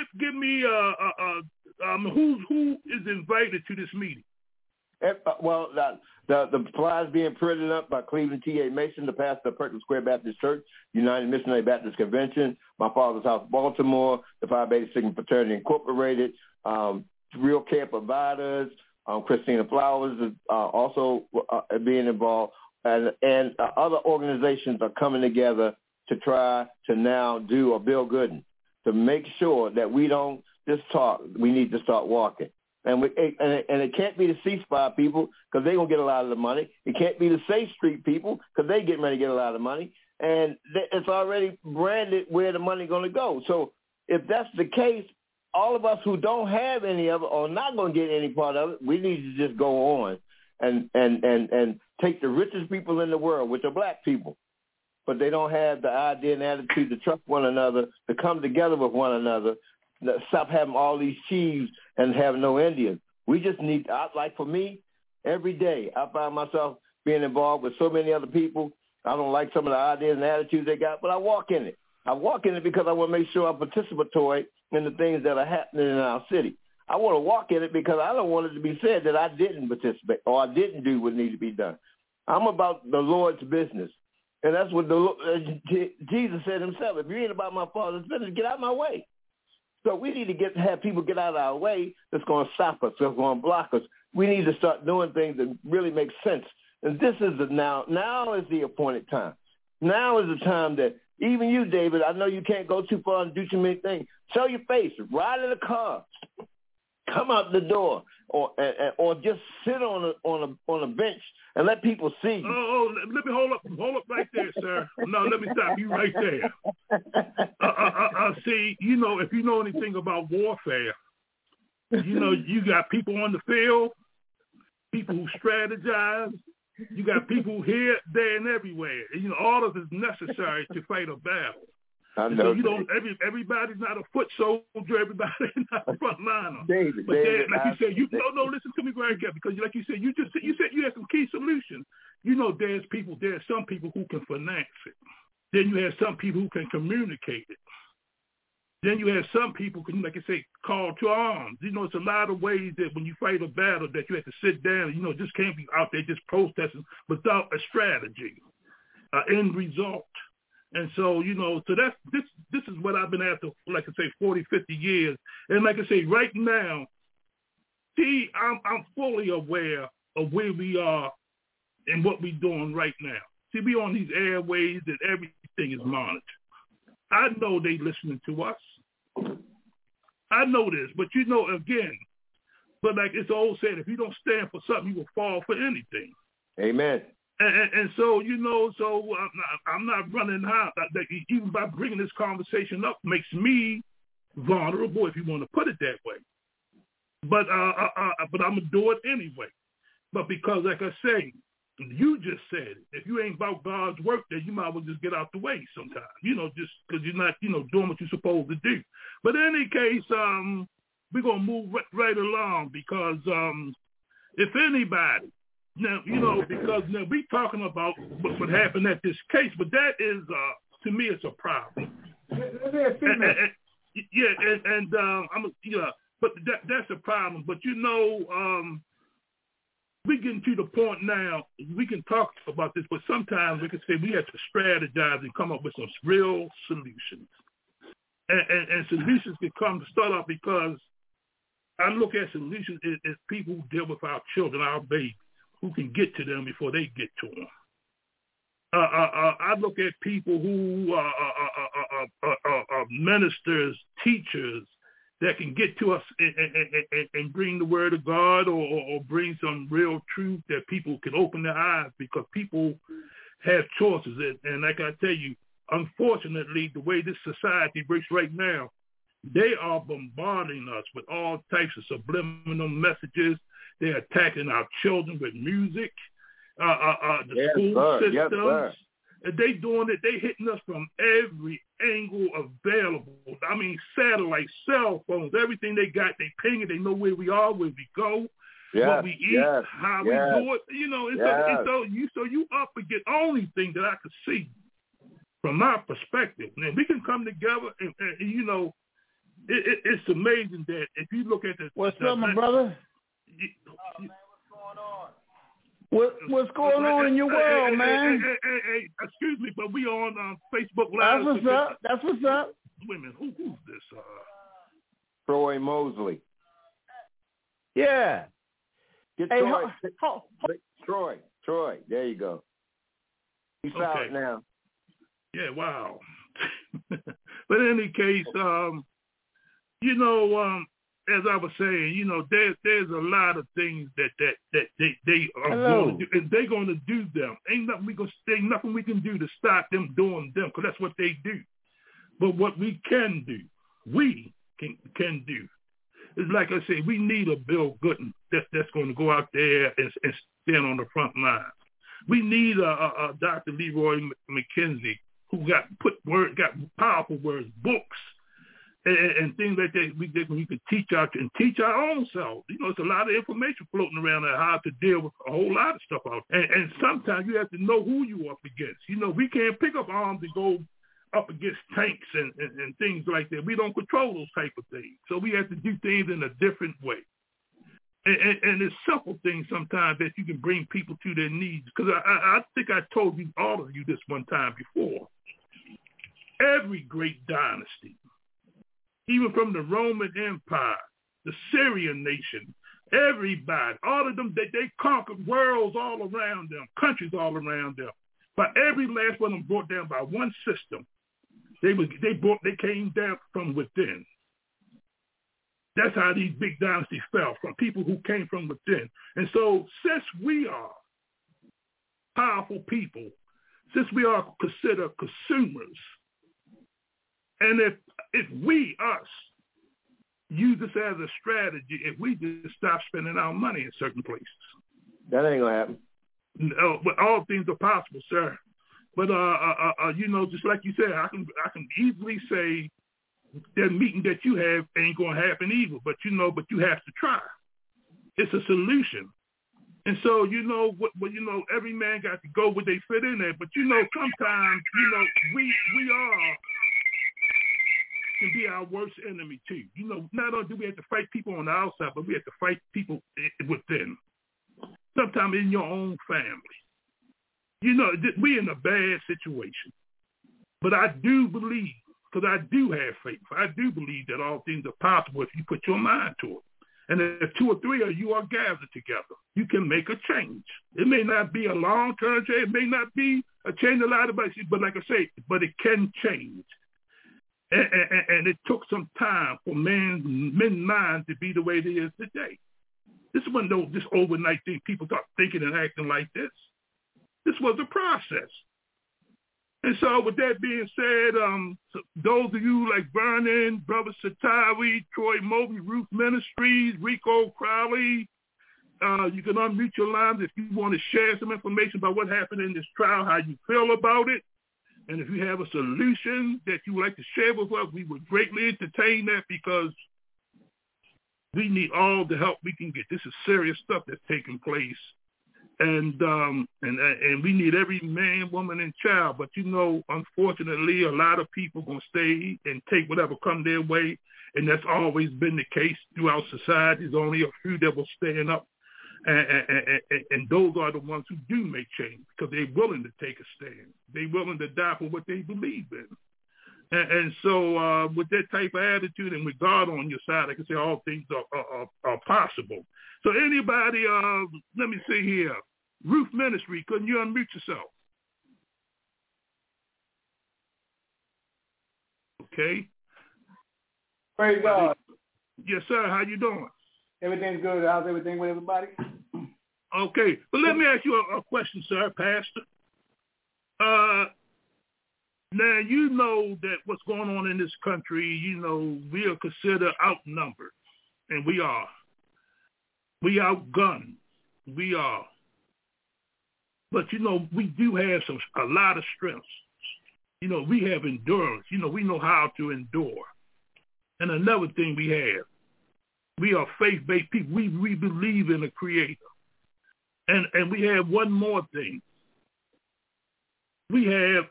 who is invited to this meeting? Well, the flyers being printed up by Cleveland T.A. Mason, the pastor of Perkins Square Baptist Church, United Missionary Baptist Convention, my father's house, Baltimore, the Phi Beta Sigma Fraternity Incorporated, Real Care Providers, Christina Flowers is also being involved, and other organizations are coming together to try to now do a Bill Gooden to make sure that we don't just talk. We need to start walking. And it can't be the ceasefire people because they're going to get a lot of the money. It can't be the Safe Street people because they're getting ready to get a lot of the money. And it's already branded where the money's going to go. So if that's the case, all of us who don't have any of it or not going to get any part of it, we need to just go on and take the richest people in the world, which are black people, but they don't have the idea and attitude to trust one another, to come together with one another, stop having all these chiefs and have no Indians. We just need, like for me, every day I find myself being involved with so many other people. I don't like some of the ideas and attitudes they got, but I walk in it. I walk in it because I want to make sure I'm participatory in the things that are happening in our city. I want to walk in it because I don't want it to be said that I didn't participate or I didn't do what needed to be done. I'm about the Lord's business. And that's what Jesus said himself. If you ain't about my Father's business, get out of my way. So we need to have people get out of our way that's going to stop us, that's going to block us. We need to start doing things that really make sense. And this is now is the appointed time. Now is the time that even you, David, I know you can't go too far and do too many things. Show your face, ride in a car, come out the door, or just sit on a bench and let people see you. Oh, let me hold up right there, sir. No, let me stop you right there. See, if you know anything about warfare, you got people on the field, people who strategize, you got people here, there, and everywhere. All of it is necessary to fight a battle. I know. So everybody's not a foot soldier. Everybody's not a front liner. David, like you said, listen to me very carefully, because like you said, you said you had some key solutions. There's some people who can finance it. Then you have some people who can communicate it. Then you have some people who, like I say, call to arms. It's a lot of ways that when you fight a battle that you have to sit down. Just can't be out there just protesting without a strategy, end result. And so, so that's this is what I've been after, like I say, 40, 50 years. And like I say, right now, see, I'm fully aware of where we are and what we're doing right now. See, we on these airways and everything is monitored. I know they listening to us. I know this, but again, but like it's old saying, if you don't stand for something, you will fall for anything. Amen. And so, so I'm not running hot. Even by bringing this conversation up makes me vulnerable, if you want to put it that way. But I'm going to do it anyway. But because, like I say, you just said it. If you ain't about God's work, then you might as well just get out the way sometimes, just because you're not, doing what you're supposed to do. But in any case, we're going to move right along because if anybody Now, because now we talking about what happened at this case, but that is, to me, it's a problem. But that's a problem. But we getting to the point now. We can talk about this, but sometimes we can say we have to strategize and come up with some real solutions. And solutions can start off because I look at solutions as people who deal with our children, our babies, who can get to them before they get to them. I look at people who are ministers, teachers that can get to us and bring the word of God or bring some real truth that people can open their eyes, because people have choices. And like I tell you, unfortunately, the way this society works right now, they are bombarding us with all types of subliminal messages. They're attacking our children with music, the school systems. They doing it. They hitting us from every angle available. I mean, satellites, cell phones, everything they got. They ping it. They know where we are, where we go, what we eat, how we do it. So you up against only thing that I could see from my perspective. Now we can come together, and it's amazing that if you look at this. What's up, my brother? What's going on in your world, man? Hey, excuse me, but we on Facebook Live. That's what's up. Wait a minute, who's this? Troy Mosley. Yeah. Get Troy. Troy. There you go. He's out now. Yeah. Wow. But in any case, as I was saying, there's a lot of things that they are going to do, and they're going to do them. Ain't nothing we can do to stop them doing them, because that's what they do. But what we can do, is, like I say, we need a Bill Gooden that's going to go out there and stand on the front line. We need a Dr. Leroy McKenzie who got powerful words, books, and things like that we can teach our own selves. It's a lot of information floating around on how to deal with a whole lot of stuff out there. And sometimes you have to know who you're up against. We can't pick up arms and go up against tanks and things like that. We don't control those type of things. So we have to do things in a different way. And it's simple things sometimes that you can bring people to their knees. Because I think I told you, all of you, this one time before. Every great dynasty, even from the Roman Empire, the Syrian nation, everybody, all of them, they conquered worlds all around them, countries all around them. But every last one of them brought down by one system. They came down from within. That's how these big dynasties fell, from people who came from within. And so since we are powerful people, since we are considered consumers, and if we, us, use this as a strategy, if we just stop spending our money in certain places. That ain't going to happen. No, but all things are possible, sir. But, just like you said, I can easily say that meeting that you have ain't going to happen either, but you have to try. It's a solution. And so, every man got to go where they fit in there. But, sometimes, we can be our worst enemy too. Not only do we have to fight people on the outside, but we have to fight people within. Sometimes in your own family. We're in a bad situation. But I do believe, because I do have faith, I do believe that all things are possible if you put your mind to it. And if 2 or 3 of you are gathered together, you can make a change. It may not be a long-term change. It may not be a change a lot of us, but like I say, but it can change. And it took some time for men's minds to be the way it is today. This wasn't this overnight thing. People start thinking and acting like this. This was a process. And so with that being said, those of you like Vernon, Brother Satawi, Troy Mobley, Ruth Ministries, Rico Crowley, you can unmute your lines if you want to share some information about what happened in this trial, how you feel about it. And if you have a solution that you would like to share with us, we would greatly entertain that, because we need all the help we can get. This is serious stuff that's taking place And we need every man, woman, and child. But, unfortunately, a lot of people going to stay and take whatever come their way. And that's always been the case throughout society. There's only a few that will stand up. And those are the ones who do make change because they're willing to take a stand. They're willing to die for what they believe in. And so with that type of attitude and with God on your side, I can say all things are possible. So anybody, let me see here, Roof Ministry, couldn't you unmute yourself? Okay. Praise God. Yes, sir. How you doing? Everything's good. How's everything with everybody? Okay. But let me ask you a question, sir, Pastor. Now, you know that what's going on in this country, we are considered outnumbered, and we are. We outgunned. We are. But, we do have a lot of strengths. We have endurance. We know how to endure. And another thing we are faith-based people. We believe in a creator. And we have one more thing. We have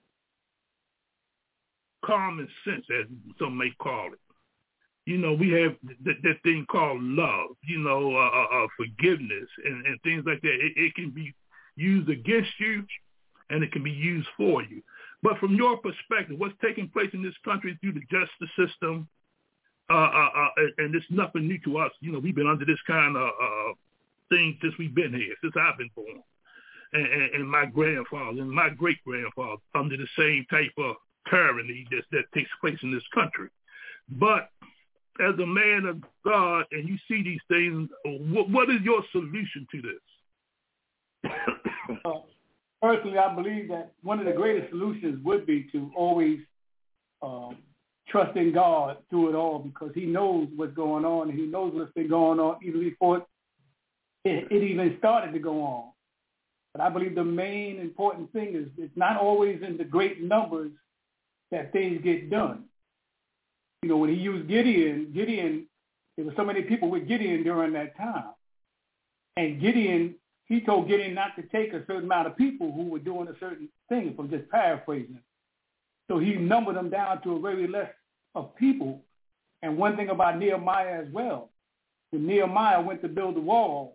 common sense, as some may call it. We have that thing called love, forgiveness and things like that. It can be used against you and it can be used for you. But from your perspective, what's taking place in this country through the justice system, and it's nothing new to us. We've been under this kind of thing since we've been here, since I've been born. And my grandfather and my great-grandfather under the same type of tyranny that takes place in this country. But as a man of God, and you see these things, what is your solution to this? Personally, I believe that one of the greatest solutions would be to always trust in God through it all, because he knows what's going on, and he knows what's been going on even before it even started to go on. But I believe the main important thing is it's not always in the great numbers that things get done. When he used Gideon, there were so many people with Gideon during that time. And he told Gideon not to take a certain amount of people who were doing a certain thing, if I'm just paraphrasing. So he numbered them down to a very less of people. And one thing about Nehemiah as well, when Nehemiah went to build the wall,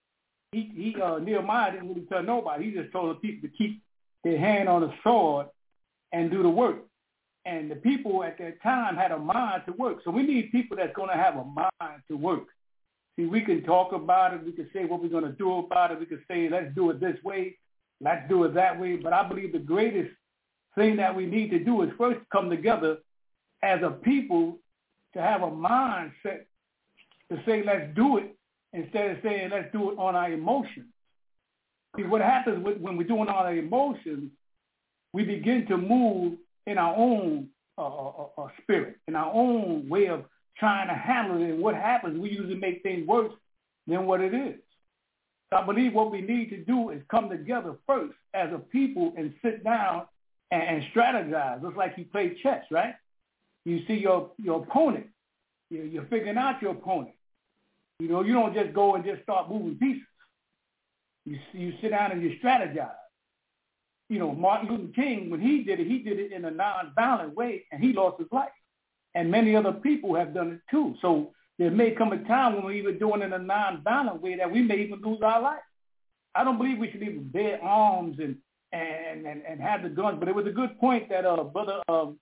Nehemiah didn't really tell nobody. He just told the people to keep their hand on the sword and do the work. And the people at that time had a mind to work. So we need people that's going to have a mind to work. See, we can talk about it. We can say what we're going to do about it. We can say, let's do it this way. Let's do it that way. But I believe the greatest thing that we need to do is first come together as a people to have a mindset to say, let's do it, instead of saying, let's do it on our emotions. See, what happens when we're doing all our emotions, we begin to move in our own spirit, in our own way of trying to handle it. And what happens, we usually make things worse than what it is. So I believe what we need to do is come together first as a people and sit down and strategize. It's like you play chess, right? You see your opponent. You're figuring out your opponent. You don't just go and just start moving pieces. You sit down and you strategize. Martin Luther King, when he did it in a non-violent way, and he lost his life. And many other people have done it too. So there may come a time when we're even doing it in a non-violent way that we may even lose our life. I don't believe we should even bear arms and have the guns. But it was a good point that Brother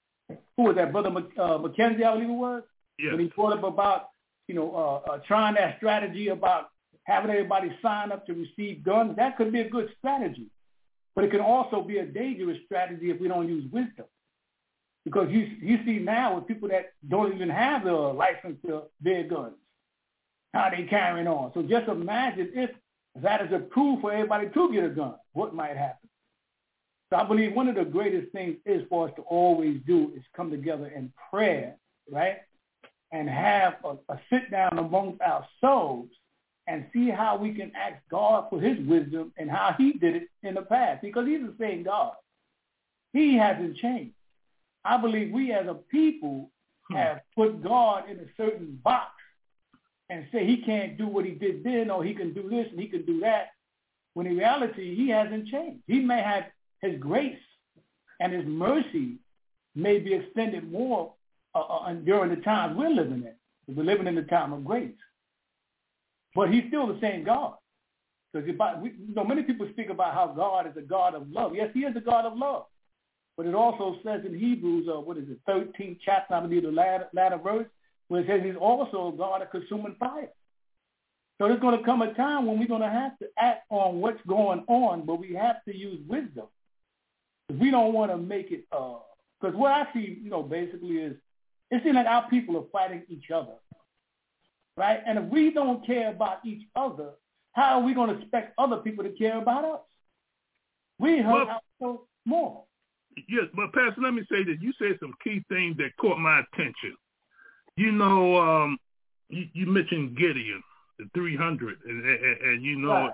McKenzie, I believe it was, when he brought up about, trying that strategy about having everybody sign up to receive guns. That could be a good strategy. But it can also be a dangerous strategy if we don't use wisdom. Because you see now with people that don't even have the license to bear guns, how they carrying on. So just imagine if that is approved for everybody to get a gun, what might happen. So I believe one of the greatest things is for us to always do is come together in prayer, right? And have a sit down amongst ourselves and see how we can ask God for his wisdom and how he did it in the past. Because he's the same God. He hasn't changed. I believe we as a people have put God in a certain box and say he can't do what he did then, or he can do this and he can do that. when in reality he hasn't changed. He may have his grace and his mercy may be extended more during the times we're living in. We're living in the time of grace. But he's still the same God. Because many people speak about how God is a God of love. Yes, he is a God of love. But it also says in Hebrews, 13th chapter, I believe the latter verse, where it says he's also a God of consuming fire. So there's going to come a time when we're going to have to act on what's going on, but we have to use wisdom. We don't want to make it, because what I see, basically is, it seems like our people are fighting each other, right? And if we don't care about each other, how are we going to expect other people to care about us? We hurt ourselves more. Yes, but Pastor, let me say this. You said some key things that caught my attention. You mentioned Gideon, the 300, and right.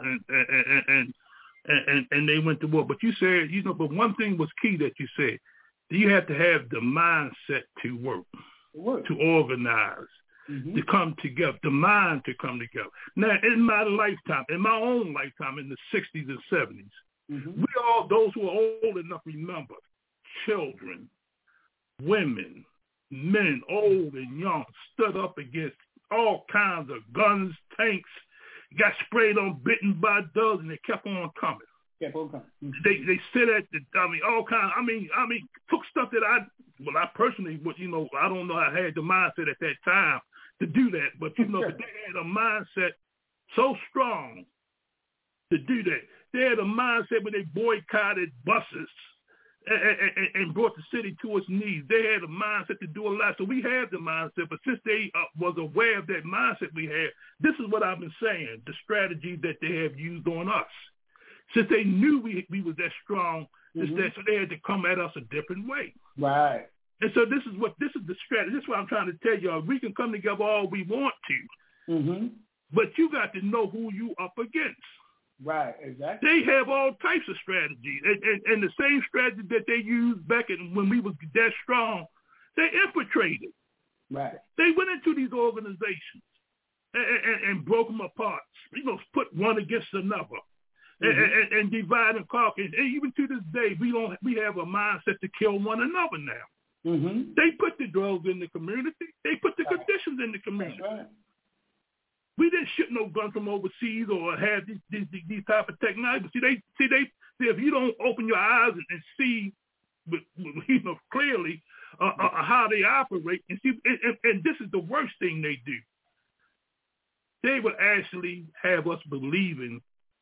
and they went to war. But you said, but one thing was key that you said. You have to have the mindset to work. To organize, to come together, the mind to come together. Now, in my lifetime, in my own lifetime, in the 60s and 70s, we all, those who are old enough, remember, children, women, men, old and young, stood up against all kinds of guns, tanks, got sprayed on, bitten by dogs, and they kept on coming. Kept on coming. They sit at all kinds. Took stuff that I personally, I don't know. I had the mindset at that time to do that, but but they had a mindset so strong to do that. They had a mindset where they boycotted buses and brought the city to its knees. They had a mindset to do a lot. So we have the mindset, but since they was aware of that mindset we had, this is what I've been saying, the strategy that they have used on us. Since they knew we was that strong, so they had to come at us a different way. Right. And so this is the strategy. This is what I'm trying to tell y'all. We can come together all we want to, but you got to know who you up against. Right, exactly. They have all types of strategies, and the same strategy that they used back when we was that strong, they infiltrated. Right. They went into these organizations and broke them apart. Put one against another. And divide and conquer. And even to this day, we have a mindset to kill one another now. They put the drugs in the community. They put the conditions in the community. That's right. We didn't ship no guns from overseas or have these type of technology. See, if you don't open your eyes and see, clearly how they operate, and see, and this is the worst thing they do. They will actually have us believing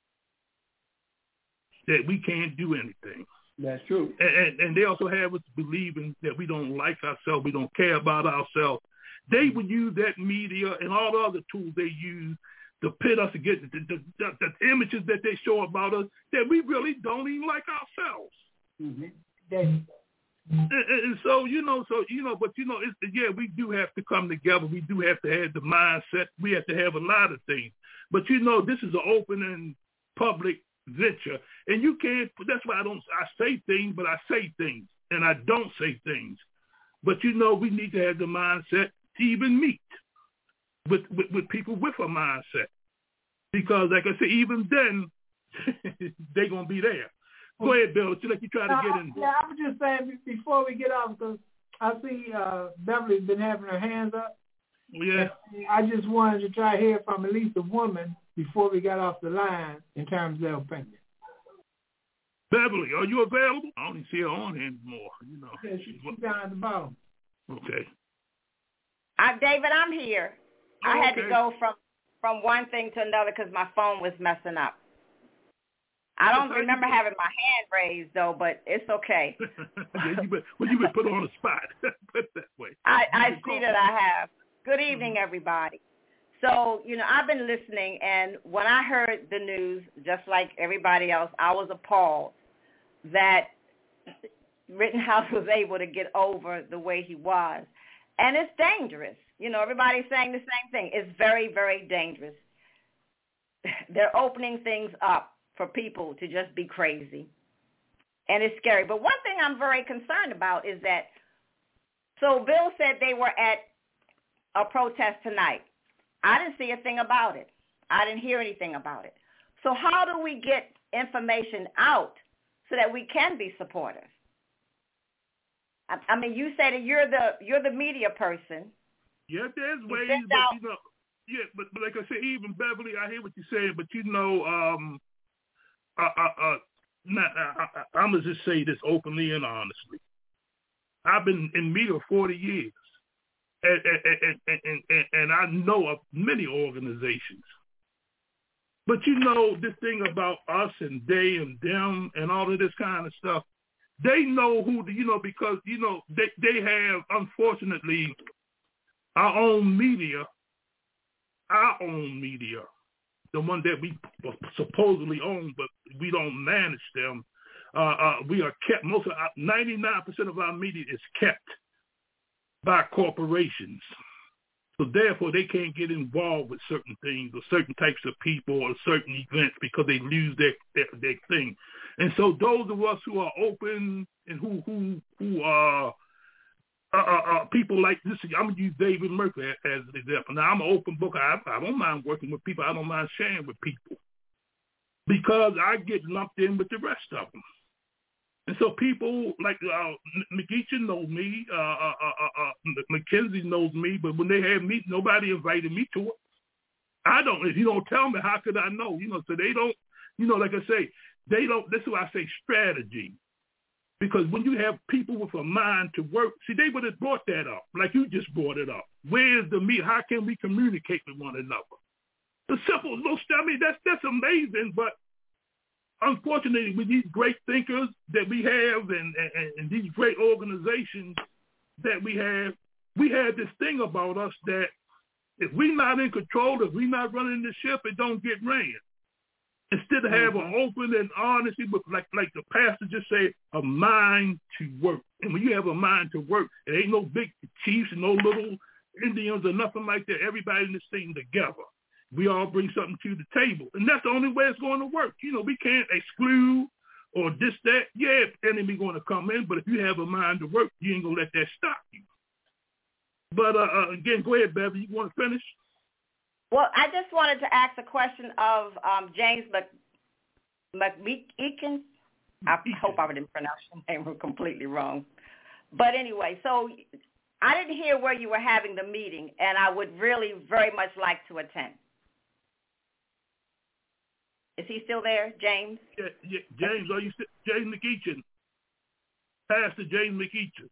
that we can't do anything. That's true. And they also have us believing that we don't like ourselves, we don't care about ourselves. They would use that media and all the other tools they use to pit us against the images that they show about us that we really don't even like ourselves. And so, we do have to come together. We do have to have the mindset. We have to have a lot of things. But, this is an open and public venture, and you can't. That's why I say things, but I say things, and I don't say things. But we need to have the mindset to even meet with people with a mindset, because, like I said, even then they're gonna be there. Go ahead, Bill. Let you try to get in. Yeah, I was just saying before we get off, because I see Beverly's been having her hands up. Yeah. I just wanted to try to hear from at least a woman before we got off the line in terms of their opinion. Beverly, are you available? I don't even see her on here anymore. Yeah, she's down at the bottom. Okay. David, I'm here. I had to go from one thing to another because my phone was messing up. I don't remember having my hand raised, though, but it's okay. You've been put on the spot. Put it that way. I see that I have. Good evening, everybody. So, I've been listening, and when I heard the news, just like everybody else, I was appalled that Rittenhouse was able to get over the way he was. And it's dangerous. Everybody's saying the same thing. It's very, very dangerous. They're opening things up for people to just be crazy. And it's scary. But one thing I'm very concerned about is that, so Bill said they were at a protest tonight. I didn't see a thing about it. I didn't hear anything about it. So how do we get information out so that we can be supportive? I mean, you say that you're the media person. Yeah, there's ways, but but like I said, even Beverly, I hear what you're saying, but I'm gonna just say this openly and honestly. I've been in media 40 years, and I know of many organizations. But this thing about us and they and them and all of this kind of stuff, they know who, because, they have, unfortunately, our own media, the one that we supposedly own, but we don't manage them. We are kept, 99% of our media is kept by corporations. So therefore, they can't get involved with certain things or certain types of people or certain events because they lose their thing. And so those of us who are open and who are people like this, I'm going to use David Murphy as an example. Now, I'm an open book. I don't mind working with people. I don't mind sharing with people because I get lumped in with the rest of them. And so people like McEachin knows me, Mackenzie knows me, but when they had me, nobody invited me to it. I don't. If you don't tell me, how could I know? So they don't. Like I say, they don't. This is why I say strategy, because when you have people with a mind to work, see, they would have brought that up, like you just brought it up. Where's the meat? How can we communicate with one another? The simple little stuff. I mean, that's amazing, but. Unfortunately, with these great thinkers that we have and these great organizations that we have this thing about us that if we're not in control, if we're not running the ship, it don't get ran. Instead of having an open and honesty, but like the pastor just said, a mind to work. And when you have a mind to work, it ain't no big chiefs and no little Indians or nothing like that. Everybody in this thing together. We all bring something to the table. And that's the only way it's going to work. We can't exclude or this, that. Yeah, enemy going to come in, but if you have a mind to work, you ain't going to let that stop you. But again, go ahead, Beverly. You want to finish? Well, I just wanted to ask a question of James McEachin. I hope I didn't pronounce your name completely wrong. But anyway, so I didn't hear where you were having the meeting, and I would really very much like to attend. Is he still there, James? Yeah, James, are you still? James McEachin. Pastor James McEachin.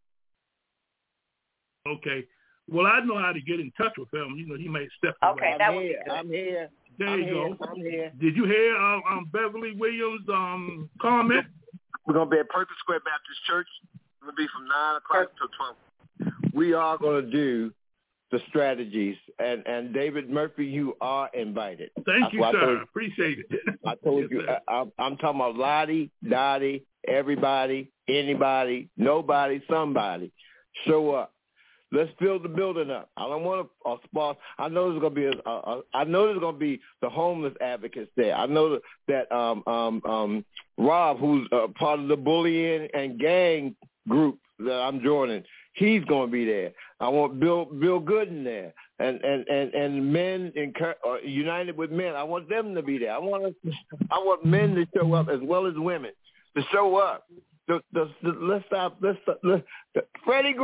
Okay. Well, I know how to get in touch with him. He may step away. Okay, that would be good. I'm here. There you go. I'm here. Did you hear Beverly Williams' comment? We're going to be at Purpose Square Baptist Church. It's going to be from 9 o'clock till 12. We are going to do the strategies. And David Murphy, you are invited. Thank you, sir. Appreciate it. I told you, I'm talking about Lottie, Dottie, everybody, anybody, nobody, somebody. Show up. Let's build the building up. I don't want a spot. I know there's going to be the homeless advocates there. I know that Rob, who's part of the bullying and gang group that I'm joining, he's going to be there. I want Bill Gooden there, and men United with Men. I want them to be there. I want men to show up as well as women to show up. Let's stop. Freddie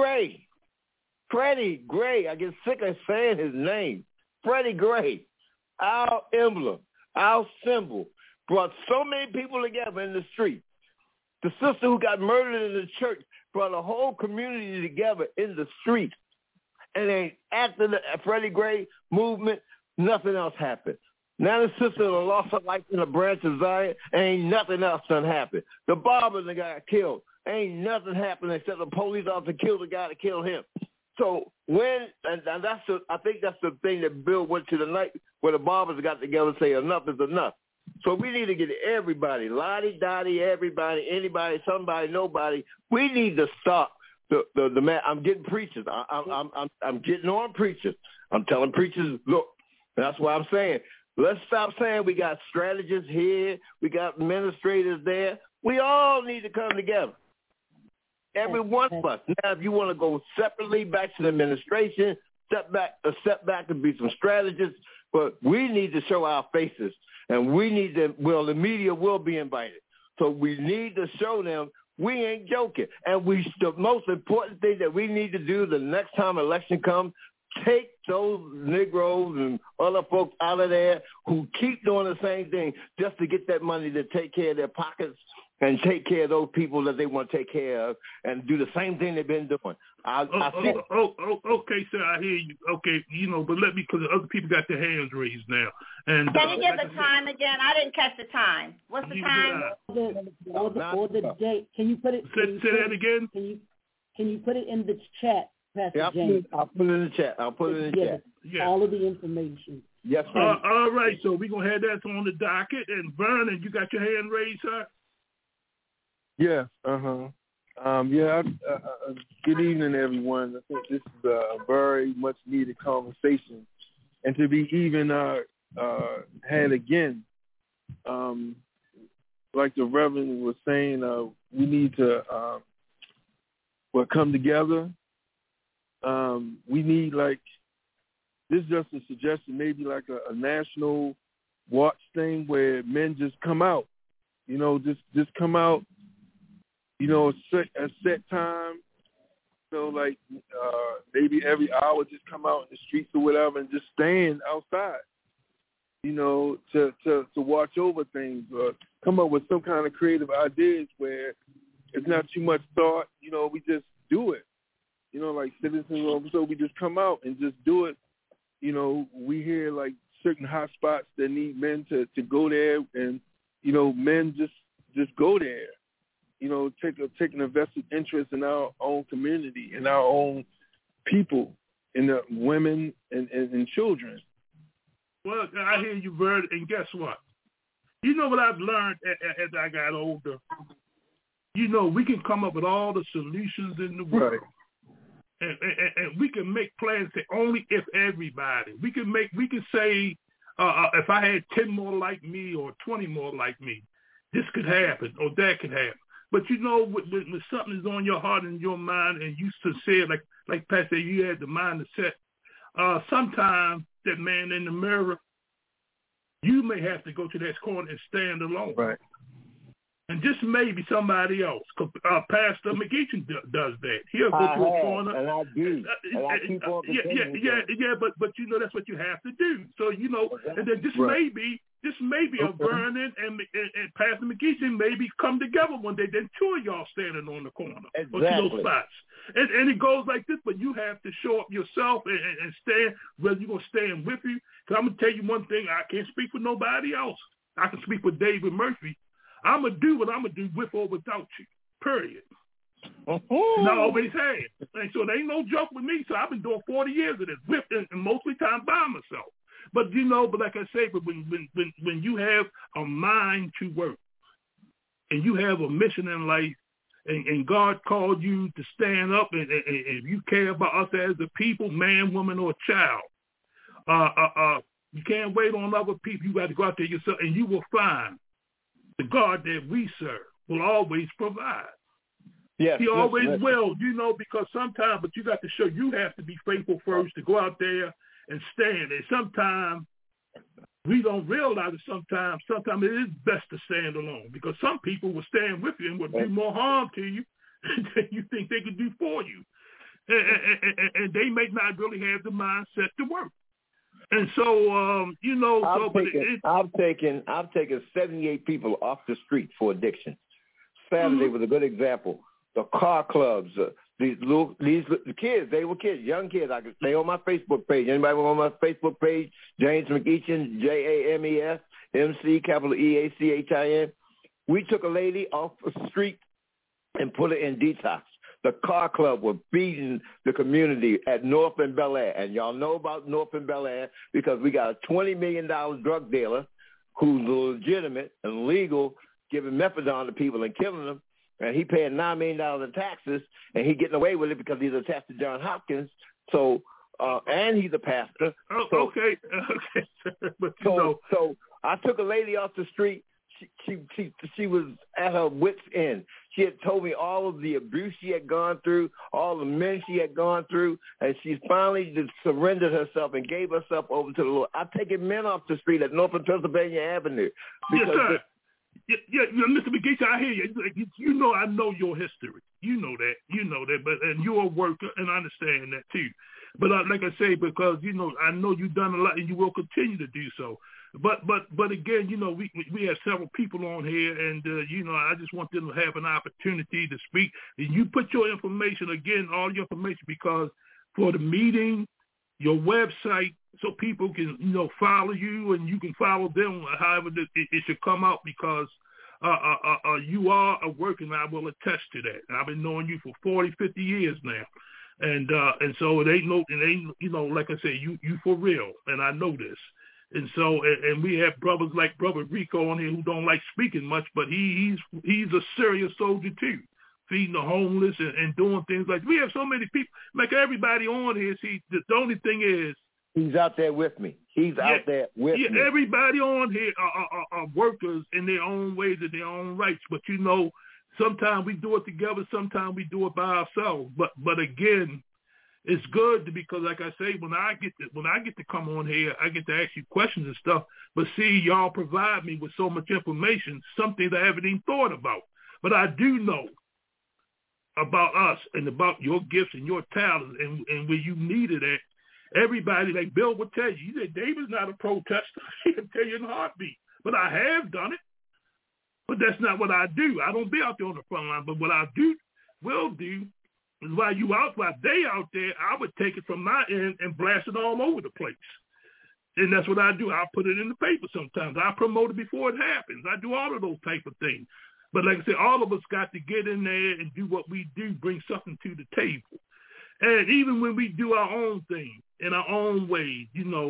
Gray. I get sick of saying his name. Freddie Gray, our emblem, our symbol, brought so many people together in the street. The sister who got murdered in the church brought a whole community together in the street. And after the Freddie Gray movement, nothing else happened. Now the sister lost her life in the Branch of Zion, ain't nothing else done happened. The barber that got killed, ain't nothing happened except the police officer killed the guy that killed him. So I think that's the thing that Bill went to the night where the barbers got together and say enough is enough. So we need to get everybody, Lottie, Dottie, everybody, anybody, somebody, nobody. We need to stop the man. I'm getting preachers. I'm getting on preachers. I'm telling preachers, look, that's why I'm saying, let's stop saying we got strategists here, we got administrators there. We all need to come together. Every one of us. Now, if you want to go separately back to the administration, step back and be some strategists, but we need to show our faces. And we need to, the media will be invited. So we need to show them we ain't joking. And the most important thing that we need to do the next time election comes, take those Negroes and other folks out of there who keep doing the same thing just to get that money to take care of their pockets and take care of those people that they want to take care of and do the same thing they've been doing. Okay, sir, I hear you. Okay, but let me, because other people got their hands raised now. And can you give the time again? I didn't catch the time. What's the time? Or the date. Can you put it? Say that again. Can you put it in the chat, Pastor James? I'll put it in the chat. Yeah. All of the information. Yes, sir. All right, so we're going to have that on the docket. And Vernon, you got your hand raised, sir? Yeah, good evening, everyone. I think this is a very much needed conversation, and to be even had again, like the Reverend was saying, we need to come together. We need, like, this is just a suggestion, maybe like a national watch thing where men just come out, just come out. A set time, like maybe every hour, just come out in the streets or whatever and just stand outside, to watch over things or come up with some kind of creative ideas where it's not too much thought, we just do it, like citizens, so we just come out and just do it. We hear like certain hot spots that need men to go there and, men just go there. Take an invested interest in our own community, in our own people, in the women and children. Well, I hear you, Bird, and guess what? You know what I've learned as I got older? We can come up with all the solutions in the world. Right. And we can make plans say only if everybody. We can say if I had 10 more like me or 20 more like me, this could happen or that could happen. But when something is on your heart and your mind, and you sincere, like Pastor, you had the mind to set. Sometimes that man in the mirror, you may have to go to that corner and stand alone. Right. And just maybe somebody else. Pastor McGeechan does that. He'll go to a corner. And I do. And I keep on yeah, but that's what you have to do. So, and then just maybe a Vernon and Pastor McGeechan maybe come together one day. Then two of y'all standing on the corner or two those spots. And it goes like this, but you have to show up yourself and stand, whether you're going to stand with you. Because I'm going to tell you one thing, I can't speak for nobody else. I can speak for David Murphy. I'm going to do what I'm going to do with or without you, period. And I always have. And so there ain't no joke with me. So I've been doing 40 years of this, with and mostly time by myself. But, but like I say, but when you have a mind to work and you have a mission in life and God called you to stand up and you care about us as a people, man, woman, or child, you can't wait on other people. You got to go out there yourself, and you will find the God that we serve will always provide. Yes, he always will, because sometimes, but you got to show you have to be faithful first to go out there and stand. And sometimes we don't realize it. Sometimes it is best to stand alone, because some people will stand with you and will do more harm to you than you think they can do for you. And they may not really have the mindset to work. And so, I've taken 78 people off the street for addiction. Saturday was a good example. The car clubs, these kids, they were kids, young kids. They on my Facebook page. Anybody on my Facebook page? James McEachin, James, MC, capital EACHIN. We took a lady off the street and put her in detox. The car club were beating the community at North and Bel Air. And y'all know about North and Bel Air because we got a $20 million drug dealer who's legitimate and legal, giving methadone to people and killing them. And he paying $9 million in taxes, and he getting away with it because he's attached to Johns Hopkins. So, and he's a pastor. Okay. But so I took a lady off the street. she was at her wit's end. She had told me all of the abuse she had gone through, all the men she had gone through, and she finally just surrendered herself and gave herself over to the Lord. I've taken men off the street at North Pennsylvania Avenue. Yes, sir. Yeah, Mr. McGee, I hear you. You know, I know your history. You know that. But and you're a worker, and I understand that too. But like I say, because I know you've done a lot, and you will continue to do so. But again, we have several people on here, and I just want them to have an opportunity to speak. And you put your information again, all your information, because for the meeting, your website, so people can follow you and you can follow them. However, it should come out, because you are a worker, and I will attest to that. And I've been knowing you for 40, 50 years now. And so it ain't like I say, you for real, and I know this. And so, and we have brothers like Brother Rico on here who don't like speaking much, but he's a serious soldier too, feeding the homeless and doing things like. We have so many people, like everybody on here. See, the only thing is, he's out there with me. He's out there with me. Everybody on here are workers in their own ways and their own rights. But sometimes we do it together, sometimes we do it by ourselves. But again, it's good because, like I say, when I get to come on here, I get to ask you questions and stuff. But see, y'all provide me with so much information, something that I haven't even thought about. But I do know about us and about your gifts and your talents and where you need it at. Everybody, like Bill would tell you, he said, David's not a protester. He can tell you in a heartbeat. But I have done it. But that's not what I do. I don't be out there on the front line. But what I will do, is while they out there, I would take it from my end and blast it all over the place. And that's what I do. I'll put it in the paper sometimes. I promote it before it happens. I do all of those type of things. But like I said, all of us got to get in there and do what we do, bring something to the table. And even when we do our own thing in our own ways,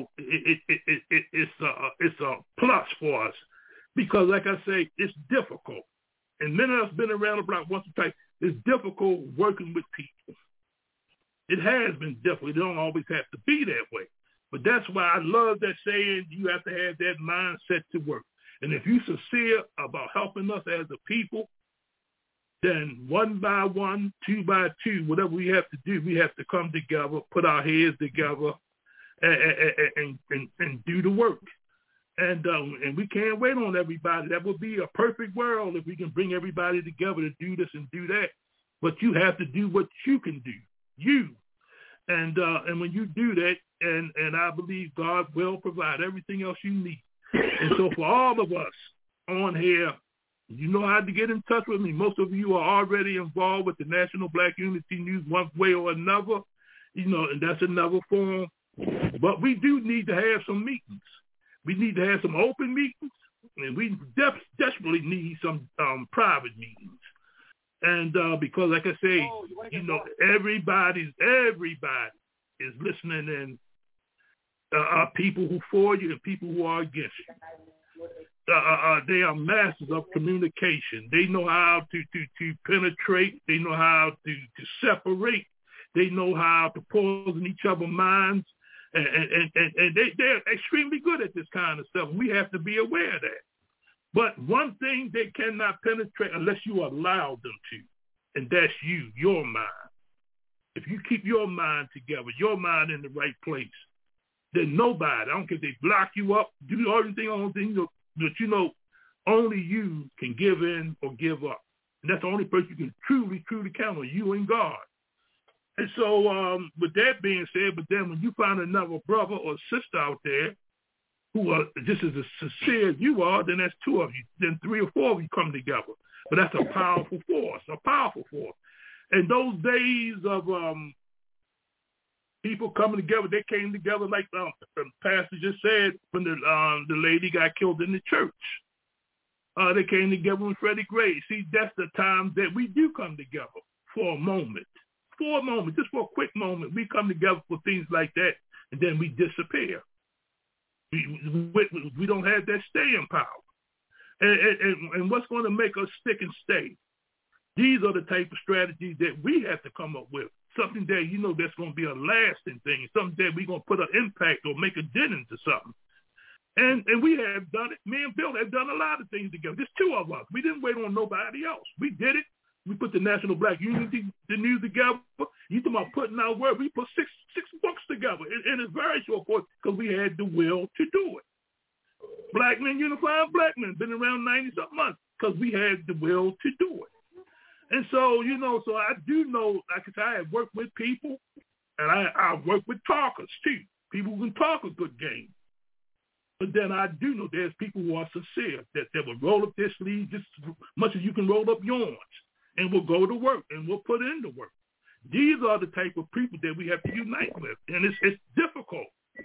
it's a plus for us. Because like I say, it's difficult. And many of us been around the block once or twice. It's difficult working with people. It has been difficult. It don't always have to be that way. But that's why I love that saying, you have to have that mindset to work. And if you're sincere about helping us as a people, then one by one, two by two, whatever we have to do, we have to come together, put our heads together, and do the work. And we can't wait on everybody. That would be a perfect world if we can bring everybody together to do this and do that. But you have to do what you can do. You. And when you do that, and I believe God will provide everything else you need. And so for all of us on here, you know how to get in touch with me. Most of you are already involved with the National Black Unity News one way or another, and that's another form. But we do need to have some meetings. We need to have some open meetings, and we desperately need some private meetings. And because, like I say, everybody is listening, and people who for you and people who are against you. They are masters of communication. They know how to penetrate. They know how to separate. They know how to poison each other's minds. And they're extremely good at this kind of stuff. We have to be aware of that. But one thing they cannot penetrate unless you allow them to, and that's your mind. If you keep your mind together, your mind in the right place, then nobody, I don't care if they block you up, do everything on things that only you can give in or give up. And that's the only person you can truly count on, you and God. And so with that being said, but then when you find another brother or sister out there who are just as sincere as you are, then that's two of you. Then three or four of you come together. But that's a powerful force. And those days of people coming together, they came together like the pastor just said when the lady got killed in the church. They came together with Freddie Gray. See, that's the time that we do come together for a moment. Just for a quick moment, we come together for things like that, and then we disappear. We don't have that staying power. And what's going to make us stick and stay? These are the type of strategies that we have to come up with. Something that, that's going to be a lasting thing. Something that we're going to put an impact or make a dent into something. And we have done it. Me and Bill have done a lot of things together. Just two of us. We didn't wait on nobody else. We did it. We put the National Black Unity News together. You talking about putting out work. We put six books together. And it's very short course because we had the will to do it. Black Men Unifying Black Men, been around 90-something months because we had the will to do it. And so, so I do know, like I said, I have worked with people, and I work with talkers too. People who can talk a good game. But then I do know there's people who are sincere, that they will roll up their sleeves just as much as you can roll up yours, and will go to work, and will put in the work. These are the type of people that we have to unite with. And it's difficult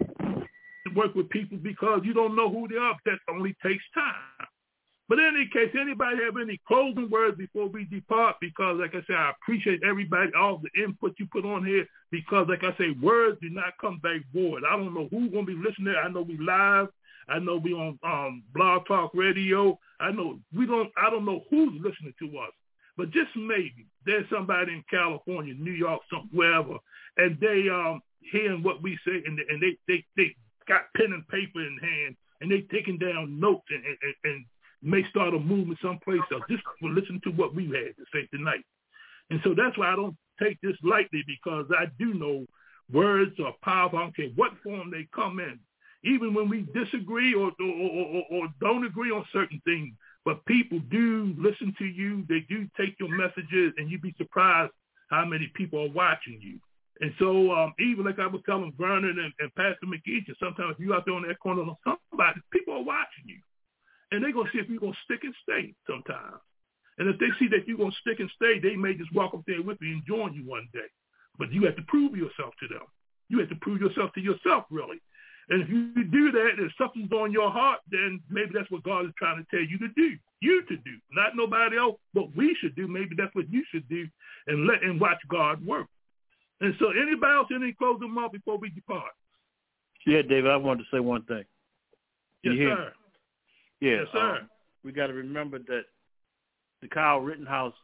to work with people because you don't know who they are. That only takes time. But in any case, anybody have any closing words before we depart? Because, like I said, I appreciate everybody, all the input you put on here, because, like I say, words do not come back void. I don't know who's going to be listening. I know we live. I know we on Blog Talk Radio. I don't know who's listening to us. But just maybe there's somebody in California, New York, wherever, and they hearing what we say, and they got pen and paper in hand, and they taking down notes and may start a movement someplace else just for listening to what we had to say tonight. And so that's why I don't take this lightly, because I do know words are powerful. I don't care what form they come in, even when we disagree or don't agree on certain things. But people do listen to you. They do take your messages, and you'd be surprised how many people are watching you. And so even like I was telling Vernon and Pastor McGee, sometimes if you're out there on that corner or somebody, people are watching you. And they're going to see if you're going to stick and stay sometimes. And if they see that you're going to stick and stay, they may just walk up there with you and join you one day. But you have to prove yourself to them. You have to prove yourself to yourself, really. And if you do that, if something's on your heart, then maybe that's what God is trying to tell you to do. You to do, not nobody else, but we should do. Maybe that's what you should do, and watch God work. And so anybody else, any closing remarks before we depart? Yeah, David, I wanted to say one thing. Yes, sir. Yeah, yes, sir. We got to remember that the Kyle Rittenhouse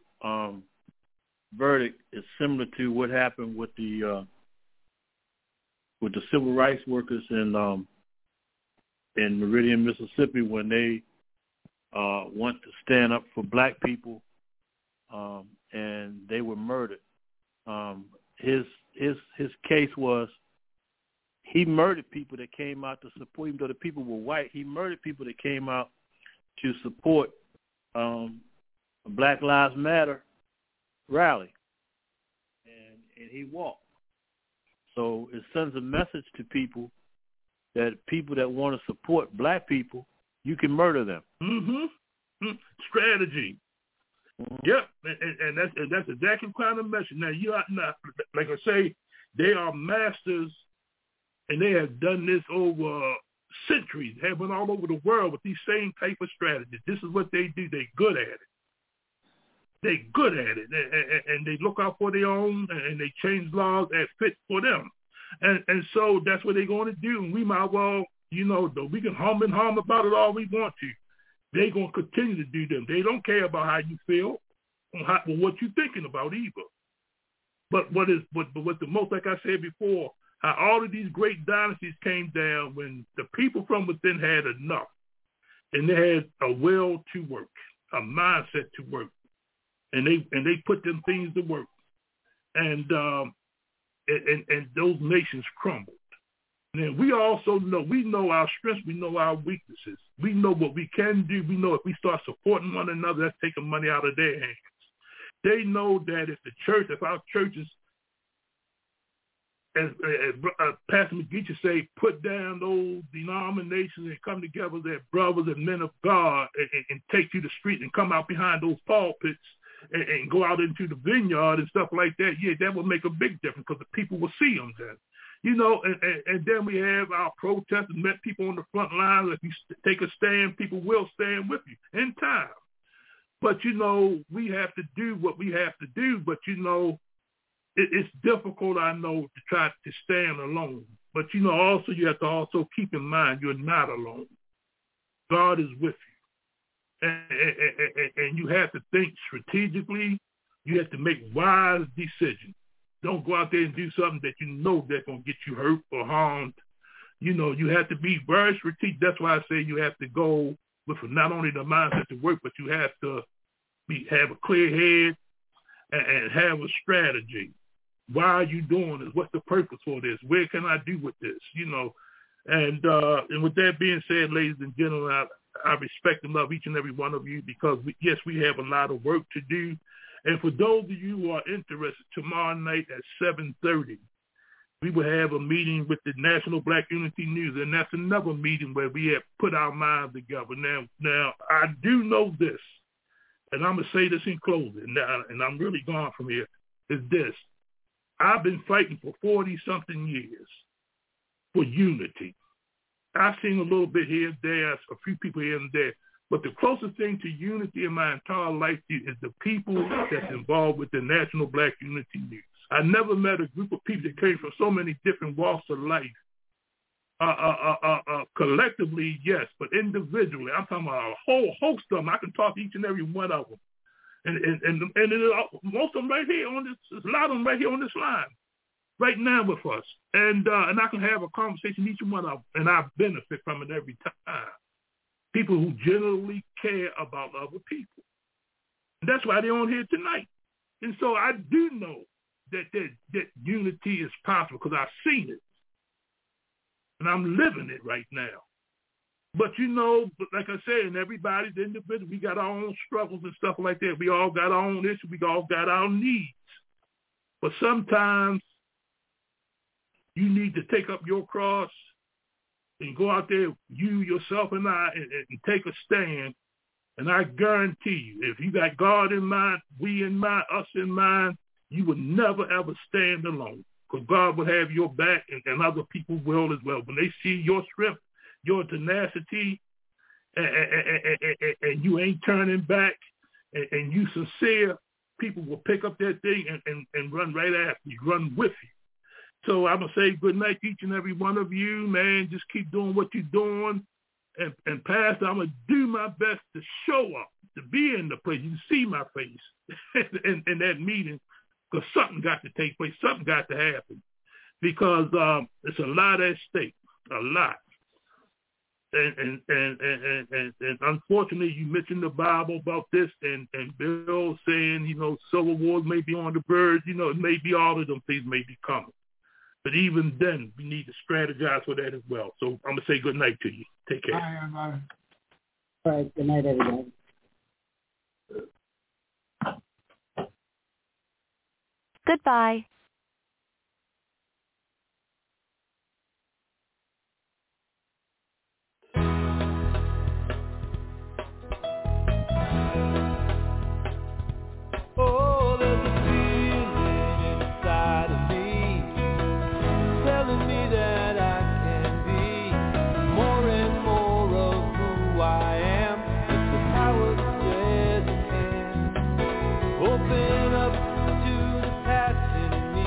verdict is similar to what happened with the civil rights workers in Meridian, Mississippi, when they want to stand up for black people, and they were murdered. His case was he murdered people that came out to support, even though the people were white. He murdered people that came out to support a Black Lives Matter rally, and he walked. So it sends a message to people that want to support black people, you can murder them. Mm-hmm. Strategy. Yep, and that's exactly the kind of message. Now, you are not, like I say, they are masters, and they have done this over centuries, have been all over the world with these same type of strategies. This is what they do. They're good at it. They're good at it, and they look out for their own, and they change laws as fit for them. And so that's what they're going to do. And we might well, though we can hum and hum about it all we want to. They're going to continue to do them. They don't care about how you feel or what you're thinking about either. But what the most, like I said before, how all of these great dynasties came down when the people from within had enough, and they had a will to work, a mindset to work, and they put them things to work, and those nations crumbled. And we also know our strengths, we know our weaknesses, we know what we can do. We know if we start supporting one another, that's taking money out of their hands. They know that if our churches, as Pastor McGee say, put down those denominations and come together as brothers and men of God and take to the street and come out behind those pulpits and go out into the vineyard and stuff like that, that will make a big difference because the people will see them then. And then we have our protests and met people on the front lines. If you take a stand, people will stand with you in time. But, we have to do what we have to do. But, it's difficult, I know, to try to stand alone. But, also you have to also keep in mind you're not alone. God is with you. And you have to think strategically. You have to make wise decisions. Don't go out there and do something that that's going to get you hurt or harmed. You know, you have to be very strategic. That's why I say you have to go with not only the mindset to work, but you have to have a clear head and have a strategy. Why are you doing this? What's the purpose for this? Where can I do with this? You know, and with that being said, ladies and gentlemen, I respect and love each and every one of you because, yes, we have a lot of work to do. And for those of you who are interested, tomorrow night at 7:30, we will have a meeting with the National Black Unity News, and that's another meeting where we have put our minds together. Now I do know this, and I'm going to say this in closing, and I'm really gone from here, is this. I've been fighting for 40-something years for unity. I've seen a little bit here and there, a few people here and there, but the closest thing to unity in my entire life is the people that's involved with the National Black Unity News. I never met a group of people that came from so many different walks of life. Collectively, yes, but individually, I'm talking about a whole host of them. I can talk to each and every one of them. And most of them right here on this, there's a lot of them right here on this line, right now with us. And I can have a conversation with each one of them, and I benefit from it every time. People who generally care about other people. And that's why they're on here tonight. And so I do know that unity is possible because I've seen it. And I'm living it right now. But, you know, like I said, everybody's individual. We got our own struggles and stuff like that. We all got our own issues. We all got our needs. But sometimes you need to take up your cross and go out there, you, yourself, and I, and take a stand. And I guarantee you, if you got God in mind, we in mind, us in mind, you would never, ever stand alone because God will have your back and other people will as well. When they see your strength, your tenacity, and you ain't turning back, and you sincere, people will pick up that thing and run right after you, run with you. So I'm going to say good night to each and every one of you, man. Just keep doing what you're doing. And Pastor, I'm going to do my best to show up, to be in the place. You see my face in that meeting because something got to take place. Something got to happen because it's a lot at stake, a lot. And unfortunately, you mentioned the Bible about this, and Bill saying, you know, civil wars may be on the verge. You know, it may be all of them things may be coming. But even then, we need to strategize for that as well. So I'm going to say good night to you. Take care. Bye. All right. Good night, everybody. Goodbye. Oh, there's a feeling inside of me telling me that I can be more and more of who I am. It's the power that says I can. Open up to the passion in me.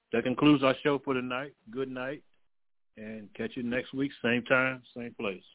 That concludes our show for tonight. Good night, and catch you next week, same time, same place.